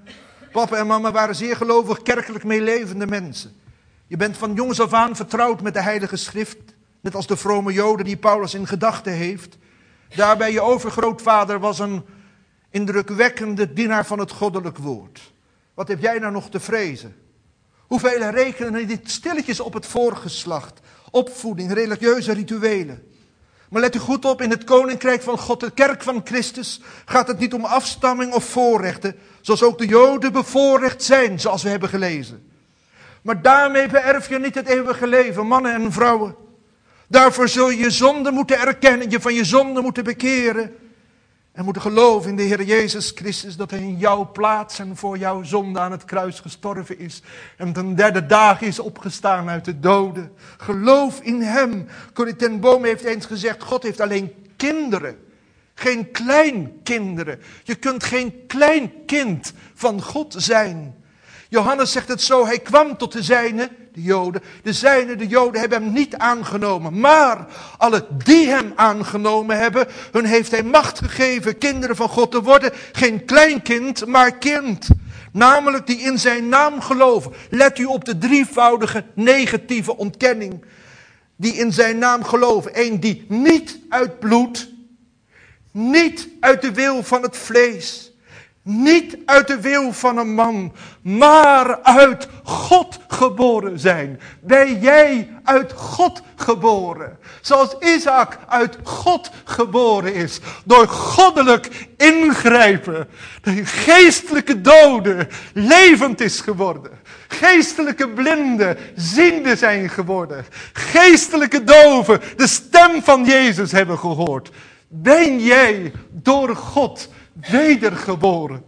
Papa en mama waren zeer gelovig, kerkelijk meelevende mensen. Je bent van jongs af aan vertrouwd met de Heilige Schrift. Net als de vrome Joden die Paulus in gedachten heeft. Daarbij je overgrootvader was een indrukwekkende dienaar van het goddelijk woord. Wat heb jij nou nog te vrezen? Hoeveel rekenen dit stilletjes op het voorgeslacht? Opvoeding, religieuze rituelen. Maar let u goed op, in het koninkrijk van God, de kerk van Christus, gaat het niet om afstamming of voorrechten, zoals ook de Joden bevoorrecht zijn, zoals we hebben gelezen. Maar daarmee beërf je niet het eeuwige leven, mannen en vrouwen. Daarvoor zul je je zonde moeten erkennen, je van je zonde moeten bekeren. En moeten geloven in de Heer Jezus Christus, dat Hij in jouw plaats en voor jouw zonde aan het kruis gestorven is. En ten derde dag is opgestaan uit de doden. Geloof in Hem. Corrie ten Boom heeft eens gezegd, God heeft alleen kinderen. Geen kleinkinderen. Je kunt geen kleinkind van God zijn. Johannes zegt het zo, hij kwam tot de zijnen, de Joden. De Joden hebben hem niet aangenomen. Maar alle die hem aangenomen hebben, hun heeft hij macht gegeven kinderen van God te worden. Geen kleinkind, maar kind. Namelijk die in zijn naam geloven. Let u op de drievoudige negatieve ontkenning. Die in zijn naam geloven. Eén die niet uit bloed, niet uit de wil van het vlees, niet uit de wil van een man, maar uit God geboren zijn. Ben jij uit God geboren? Zoals Isaac uit God geboren is. Door goddelijk ingrijpen. De geestelijke dode levend is geworden. Geestelijke blinden ziende zijn geworden. Geestelijke doven de stem van Jezus hebben gehoord. Ben jij door God wedergeboren?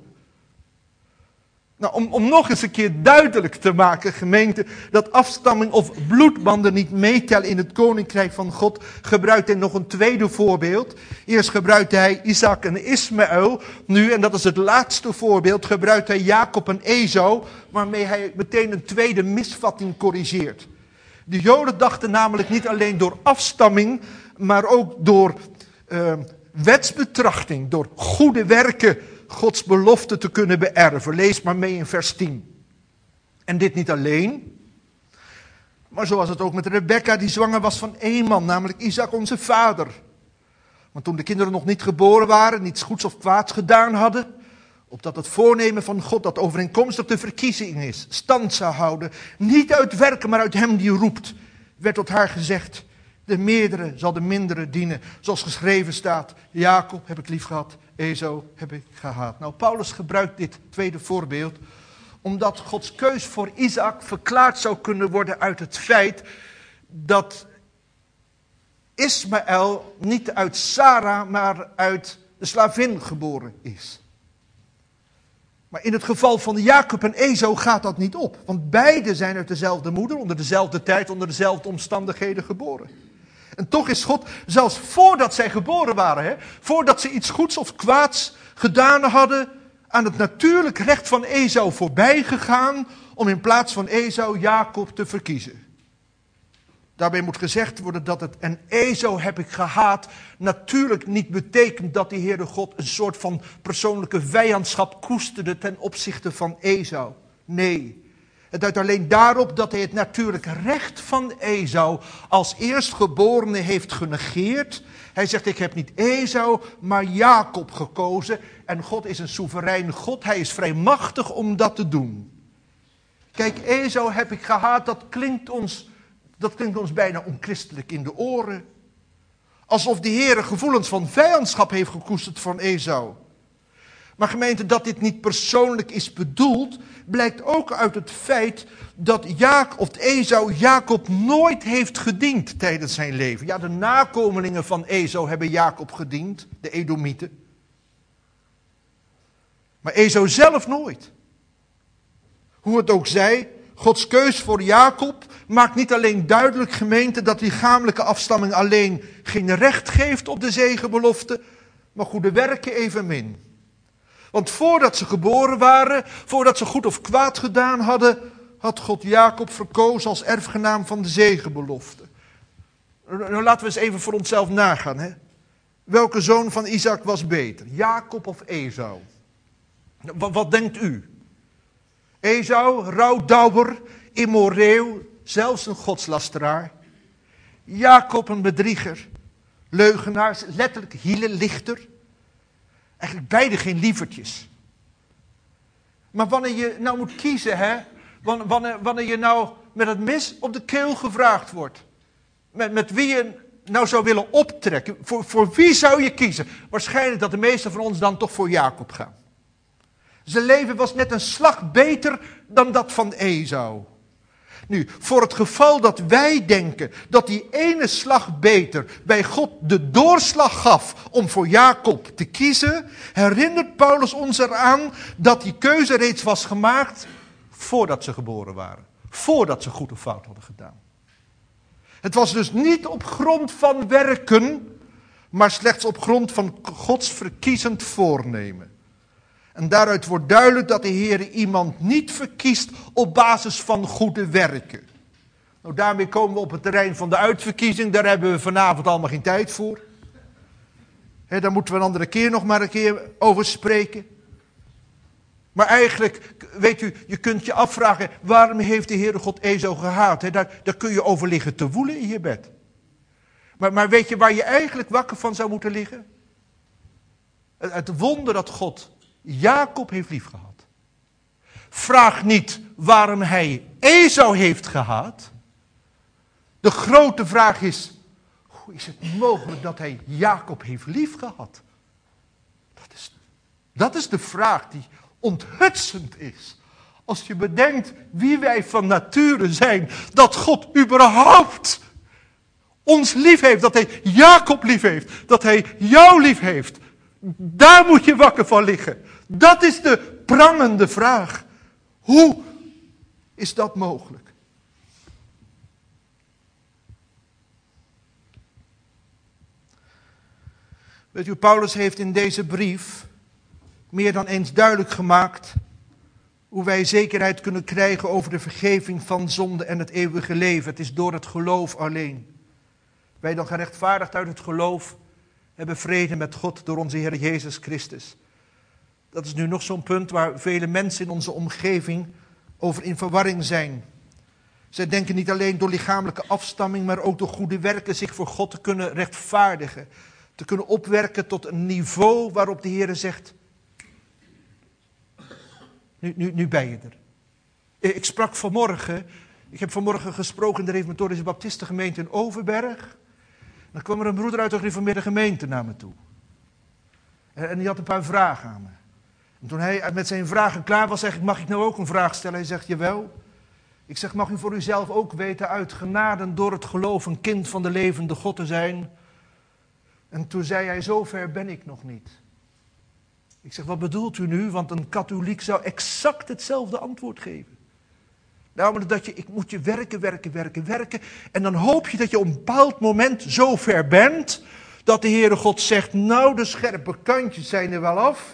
Nou, om nog eens een keer duidelijk te maken, gemeente, dat afstamming of bloedbanden niet meetellen in het koninkrijk van God, gebruikt hij nog een tweede voorbeeld. Eerst gebruikte hij Isaac en Ismaël. Nu, en dat is het laatste voorbeeld, gebruikt hij Jacob en Esau, waarmee hij meteen een tweede misvatting corrigeert. De Joden dachten namelijk niet alleen door afstamming, maar ook door wetsbetrachting, door goede werken, Gods belofte te kunnen beërven. Lees maar mee in vers 10. En dit niet alleen, maar zo was het ook met Rebekka, die zwanger was van één man, namelijk Isaac, onze vader. Want toen de kinderen nog niet geboren waren, niets goeds of kwaads gedaan hadden, opdat het voornemen van God, dat overeenkomstig de verkiezing is, stand zou houden, niet uit werken, maar uit hem die roept, werd tot haar gezegd, de meerdere zal de mindere dienen. Zoals geschreven staat, Jacob heb ik lief gehad, Esau heb ik gehaat. Nou, Paulus gebruikt dit tweede voorbeeld, omdat Gods keus voor Isaac verklaard zou kunnen worden uit het feit dat Ismaël niet uit Sarah, maar uit de slavin geboren is. Maar in het geval van Jacob en Esau gaat dat niet op. Want beide zijn uit dezelfde moeder, onder dezelfde tijd, onder dezelfde omstandigheden geboren. En toch is God, zelfs voordat zij geboren waren, voordat ze iets goeds of kwaads gedaan hadden, aan het natuurlijk recht van Esau voorbij gegaan, om in plaats van Esau Jacob te verkiezen. Daarbij moet gezegd worden dat het en Esau heb ik gehaat natuurlijk niet betekent dat de Heere God een soort van persoonlijke vijandschap koesterde ten opzichte van Esau. Nee, het duidt alleen daarop dat hij het natuurlijk recht van Esau als eerstgeborene heeft genegeerd. Hij zegt, ik heb niet Esau, maar Jacob gekozen. En God is een soeverein God, hij is vrij machtig om dat te doen. Kijk, Esau heb ik gehaat, dat klinkt ons bijna onchristelijk in de oren. Alsof de Heer gevoelens van vijandschap heeft gekoesterd van Esau. Maar gemeente, dat dit niet persoonlijk is bedoeld, blijkt ook uit het feit dat Esau Jacob nooit heeft gediend tijdens zijn leven. Ja, de nakomelingen van Esau hebben Jacob gediend, de Edomieten. Maar Esau zelf nooit. Hoe het ook zij, Gods keus voor Jacob maakt niet alleen duidelijk, gemeente, dat lichamelijke afstamming alleen geen recht geeft op de zegenbelofte, maar goede werken evenmin. Want voordat ze geboren waren, voordat ze goed of kwaad gedaan hadden, had God Jacob verkozen als erfgenaam van de zegenbelofte. Nou, laten we eens even voor onszelf nagaan. Hè? Welke zoon van Isaac was beter? Jacob of Esau? Wat denkt u? Esau, rouwdouwer, immoreel, zelfs een godslasteraar. Jacob een bedrieger, leugenaar, letterlijk hielenlichter. Eigenlijk beide geen lievertjes. Maar wanneer je nou moet kiezen, hè, wanneer je nou met het mes op de keel gevraagd wordt, met wie je nou zou willen optrekken, voor wie zou je kiezen? Waarschijnlijk dat de meesten van ons dan toch voor Jacob gaan. Zijn leven was net een slag beter dan dat van Esau. Nu, voor het geval dat wij denken dat die ene slag beter bij God de doorslag gaf om voor Jacob te kiezen, herinnert Paulus ons eraan dat die keuze reeds was gemaakt voordat ze geboren waren. Voordat ze goed of fout hadden gedaan. Het was dus niet op grond van werken, maar slechts op grond van Gods verkiezend voornemen. En daaruit wordt duidelijk dat de Heer iemand niet verkiest op basis van goede werken. Nou, daarmee komen we op het terrein van de uitverkiezing. Daar hebben we vanavond allemaal geen tijd voor. Daar moeten we een andere keer nog maar een keer over spreken. Maar eigenlijk, weet u, je kunt je afvragen, waarom heeft de Heere God Esau gehaat? Daar kun je over liggen te woelen in je bed. Maar weet je waar je eigenlijk wakker van zou moeten liggen? Het wonder dat God Jacob heeft liefgehad. Vraag niet waarom hij Esau heeft gehaat. De grote vraag is, hoe is het mogelijk dat hij Jacob heeft liefgehad? Dat is de vraag die onthutsend is. Als je bedenkt wie wij van nature zijn, dat God überhaupt ons lief heeft, dat hij Jacob lief heeft, dat hij jou lief heeft. Daar moet je wakker van liggen. Dat is de prangende vraag. Hoe is dat mogelijk? Weet u, Paulus heeft in deze brief meer dan eens duidelijk gemaakt hoe wij zekerheid kunnen krijgen over de vergeving van zonde en het eeuwige leven. Het is door het geloof alleen. Wij dan gerechtvaardigd uit het geloof hebben vrede met God door onze Heer Jezus Christus. Dat is nu nog zo'n punt waar vele mensen in onze omgeving over in verwarring zijn. Zij denken niet alleen door lichamelijke afstamming, maar ook door goede werken zich voor God te kunnen rechtvaardigen. Te kunnen opwerken tot een niveau waarop de Heer zegt, nu ben je er. Ik sprak vanmorgen, ik heb vanmorgen gesproken in de Reformatorische Baptistengemeente in Overberg. Dan kwam er een broeder uit de gereformeerde gemeente naar me toe. En die had een paar vragen aan me. En toen hij met zijn vragen klaar was, zeg ik, mag ik nou ook een vraag stellen? Hij zegt, jawel. Ik zeg, mag u voor uzelf ook weten uit genade door het geloof een kind van de levende God te zijn? En toen zei hij, zover ben ik nog niet. Ik zeg, wat bedoelt u nu? Want een katholiek zou exact hetzelfde antwoord geven. Namelijk dat ik moet je werken. En dan hoop je dat je op een bepaald moment zo ver bent, dat de Heere God zegt, nou de scherpe kantjes zijn er wel af.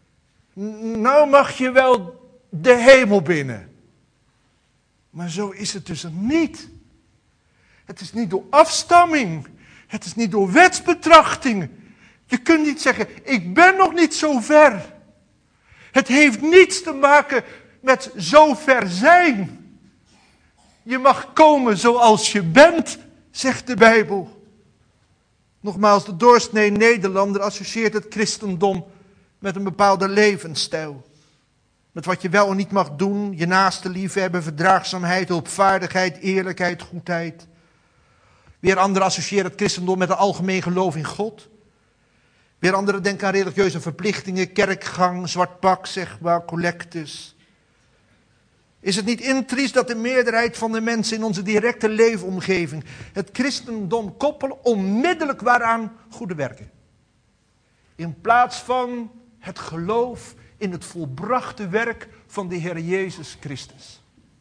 Nou mag je wel de hemel binnen. Maar zo is het dus niet. Het is niet door afstamming. Het is niet door wetsbetrachting. Je kunt niet zeggen, ik ben nog niet zo ver. Het heeft niets te maken met zo ver zijn. Je mag komen zoals je bent, zegt de Bijbel. Nogmaals, de doorsnee Nederlander associeert het christendom met een bepaalde levensstijl. Met wat je wel en niet mag doen, je naaste liefhebben, verdraagzaamheid, hulpvaardigheid, eerlijkheid, goedheid. Weer anderen associëren het christendom met een algemeen geloof in God. Weer anderen denken aan religieuze verplichtingen, kerkgang, zwart pak, zeg maar, collectes. Is het niet intriest dat de meerderheid van de mensen in onze directe leefomgeving het christendom koppelen onmiddellijk waaraan goede werken? In plaats van het geloof in het volbrachte werk van de Heer Jezus Christus.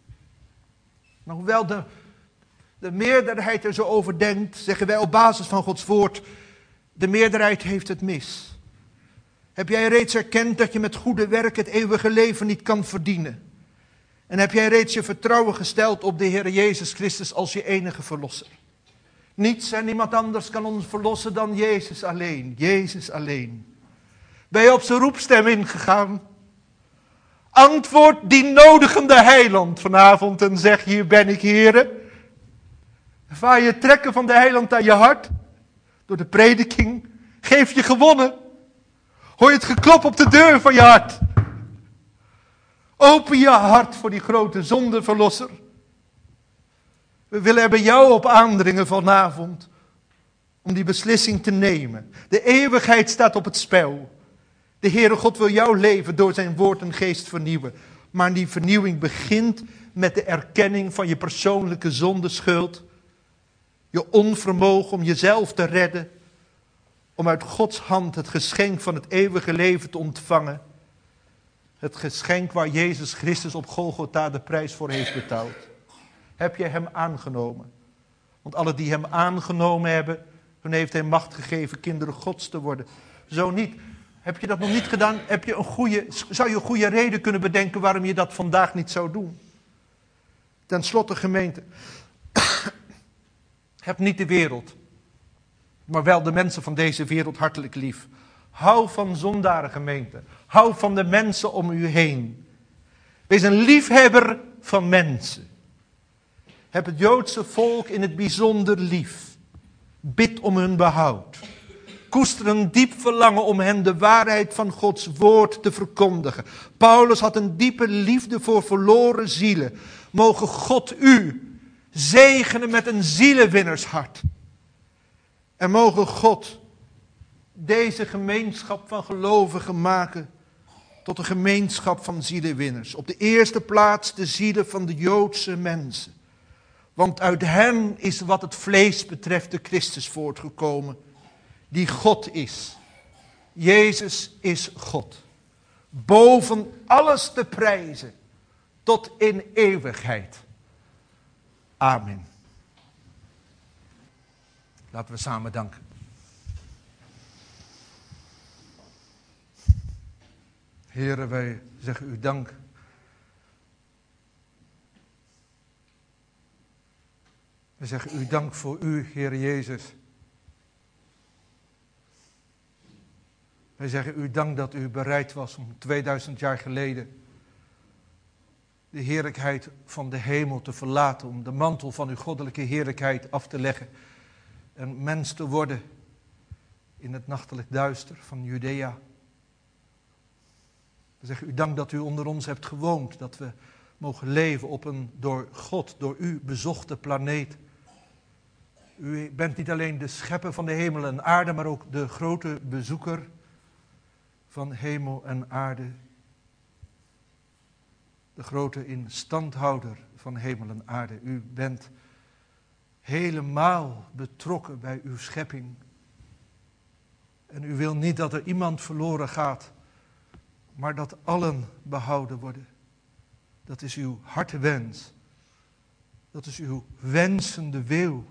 Maar hoewel de meerderheid er zo over denkt, zeggen wij op basis van Gods woord, de meerderheid heeft het mis. Heb jij reeds erkend dat je met goede werk het eeuwige leven niet kan verdienen? En heb jij reeds je vertrouwen gesteld op de Heer Jezus Christus als je enige verlosser? Niets en niemand anders kan ons verlossen dan Jezus alleen. Jezus alleen. Ben je op zijn roepstem ingegaan? Antwoord die nodigende heiland vanavond en zeg, hier ben ik, Heere. Ervaar je het trekken van de heiland aan je hart? Door de prediking. Geef je gewonnen. Hoor je het geklop op de deur van je hart? Open je hart voor die grote zondeverlosser. We willen er bij jou op aandringen vanavond. Om die beslissing te nemen. De eeuwigheid staat op het spel. De Heere God wil jouw leven door zijn woord en geest vernieuwen. Maar die vernieuwing begint met de erkenning van je persoonlijke zondeschuld. Je onvermogen om jezelf te redden. Om uit Gods hand het geschenk van het eeuwige leven te ontvangen. Het geschenk waar Jezus Christus op Golgotha de prijs voor heeft betaald. Heb je hem aangenomen? Want alle die hem aangenomen hebben, hun heeft hij macht gegeven kinderen Gods te worden. Zo niet. Heb je dat nog niet gedaan? Zou je een goede reden kunnen bedenken waarom je dat vandaag niet zou doen? Ten slotte, gemeente. Heb niet de wereld, maar wel de mensen van deze wereld hartelijk lief. Hou van zondaren, gemeente. Hou van de mensen om u heen. Wees een liefhebber van mensen. Heb het Joodse volk in het bijzonder lief. Bid om hun behoud. Koester een diep verlangen om hen de waarheid van Gods woord te verkondigen. Paulus had een diepe liefde voor verloren zielen. Mogen God u zegenen met een zielenwinnershart. En mogen God deze gemeenschap van gelovigen maken tot een gemeenschap van zielenwinners. Op de eerste plaats de zielen van de Joodse mensen. Want uit hen is wat het vlees betreft de Christus voortgekomen. Die God is. Jezus is God. Boven alles te prijzen. Tot in eeuwigheid. Amen. Laten we samen danken. Heere, wij zeggen u dank. We zeggen u dank voor u, Heer Jezus. Wij zeggen u dank dat u bereid was om 2000 jaar geleden de heerlijkheid van de hemel te verlaten, om de mantel van uw goddelijke heerlijkheid af te leggen en mens te worden in het nachtelijk duister van Judea. We zeggen u dank dat u onder ons hebt gewoond, dat we mogen leven op een door God, door u bezochte planeet. U bent niet alleen de schepper van de hemel en aarde, maar ook de grote bezoeker van hemel en aarde. De grote instandhouder van hemel en aarde. U bent helemaal betrokken bij uw schepping. En u wil niet dat er iemand verloren gaat, maar dat allen behouden worden. Dat is uw hartewens. Dat is uw wensende wil.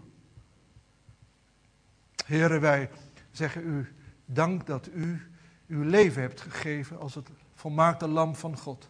Heere, wij zeggen u dank dat u uw leven hebt gegeven als het volmaakte lam van God.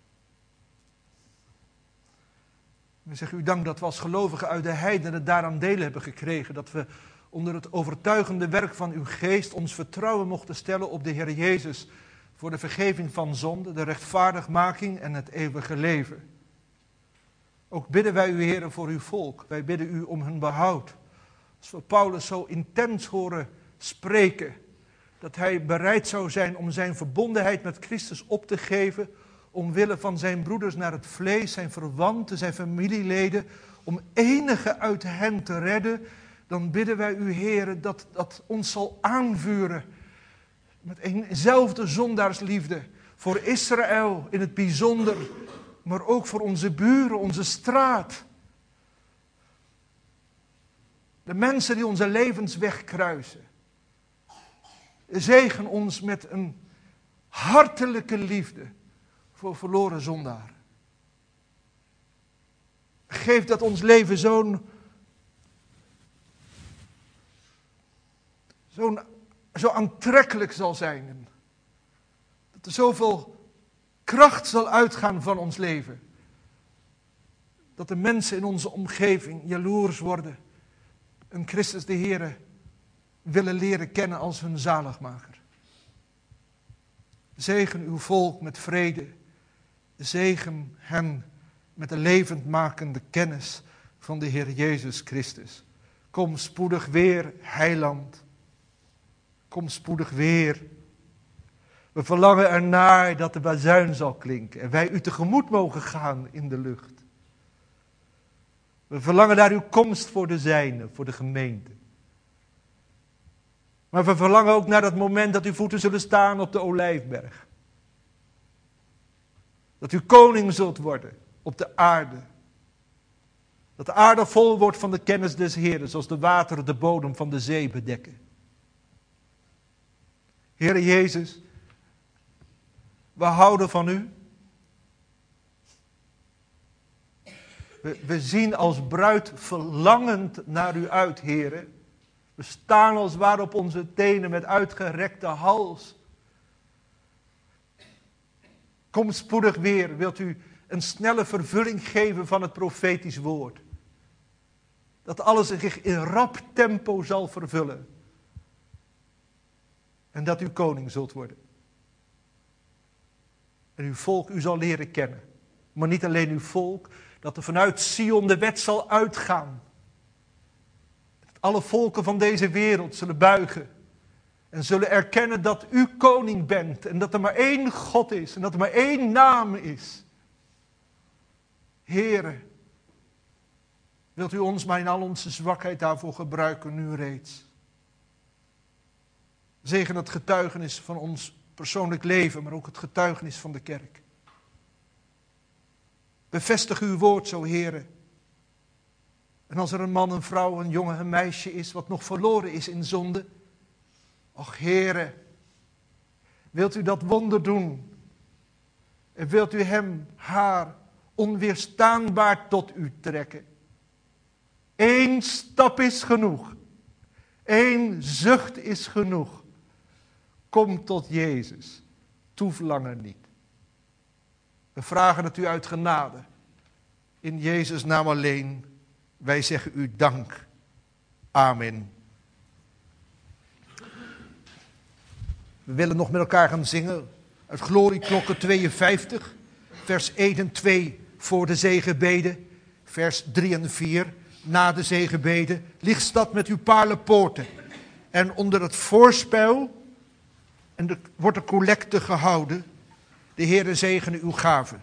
We zeggen u dank dat we als gelovigen uit de heidenen daaraan deel hebben gekregen. Dat we onder het overtuigende werk van uw geest ons vertrouwen mochten stellen op de Heer Jezus. Voor de vergeving van zonde, de rechtvaardigmaking en het eeuwige leven. Ook bidden wij u, Heer, voor uw volk. Wij bidden u om hun behoud. Als we Paulus zo intens horen spreken, dat hij bereid zou zijn om zijn verbondenheid met Christus op te geven, omwille van zijn broeders naar het vlees, zijn verwanten, zijn familieleden, om enige uit hen te redden, dan bidden wij u, Heer, dat ons zal aanvuren met eenzelfde zondaarsliefde voor Israël in het bijzonder, maar ook voor onze buren, onze straat. De mensen die onze levensweg kruisen. Zegen ons met een hartelijke liefde voor verloren zondaren. Geef dat ons leven zo aantrekkelijk zal zijn. Dat er zoveel kracht zal uitgaan van ons leven. Dat de mensen in onze omgeving jaloers worden. En Christus de Heere willen leren kennen als hun zaligmaker. Zegen uw volk met vrede Zegen hen met de levendmakende kennis van de Heer Jezus Christus. Kom spoedig weer, Heiland. Kom spoedig weer. We verlangen ernaar dat de bazuin zal klinken en wij u tegemoet mogen gaan in de lucht. We verlangen naar uw komst voor de zijnen, voor de gemeente. Maar we verlangen ook naar dat moment dat uw voeten zullen staan op de Olijfberg. Dat u koning zult worden op de aarde. Dat de aarde vol wordt van de kennis des Heeren, zoals de wateren de bodem van de zee bedekken. Heere Jezus, we houden van u. We zien als bruid verlangend naar u uit, Heere. We staan als het ware op onze tenen met uitgerekte hals. Kom spoedig weer, wilt u een snelle vervulling geven van het profetisch woord. Dat alles zich in rap tempo zal vervullen. En dat u koning zult worden. En uw volk u zal leren kennen. Maar niet alleen uw volk, dat er vanuit Sion de wet zal uitgaan. Dat alle volken van deze wereld zullen buigen. En zullen erkennen dat u koning bent. En dat er maar één God is. En dat er maar één naam is. Heere, wilt u ons maar in al onze zwakheid daarvoor gebruiken nu reeds. Zegen het getuigenis van ons persoonlijk leven, maar ook het getuigenis van de kerk. Bevestig uw woord zo, Heere. En als er een man, een vrouw, een jongen, een meisje is wat nog verloren is in zonde. Och Heere, wilt u dat wonder doen? En wilt u hem, haar, onweerstaanbaar tot u trekken? Eén stap is genoeg. Eén zucht is genoeg. Kom tot Jezus. Toef langer niet. We vragen het u uit genade. In Jezus' naam alleen. Wij zeggen u dank. Amen. We willen nog met elkaar gaan zingen uit Glorieklokken 52, vers 1 en 2 voor de zegenbeden, vers 3 en 4 na de zegenbeden. Lichtstad met uw paarlenpoorten. En onder het voorspel wordt de collecte gehouden. De Heere zegene uw gaven.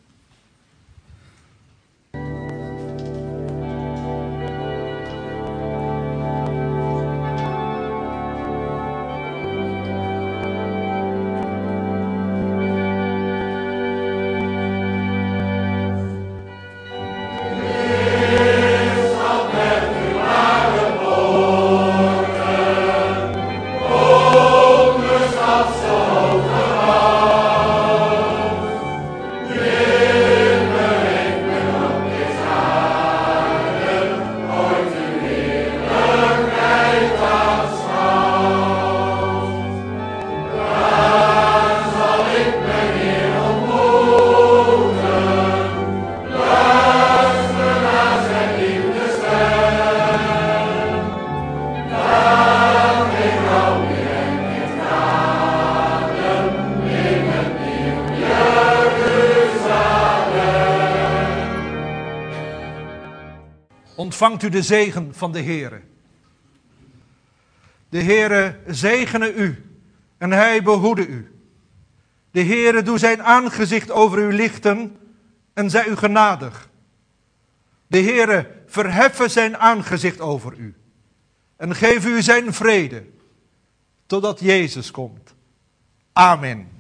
Ontvangt u de zegen van de Heere. De Heere zegene u en hij behoede u. De Heere doe zijn aangezicht over u lichten en zij u genadig. De Heere verheffe zijn aangezicht over u en geef u zijn vrede, totdat Jezus komt. Amen.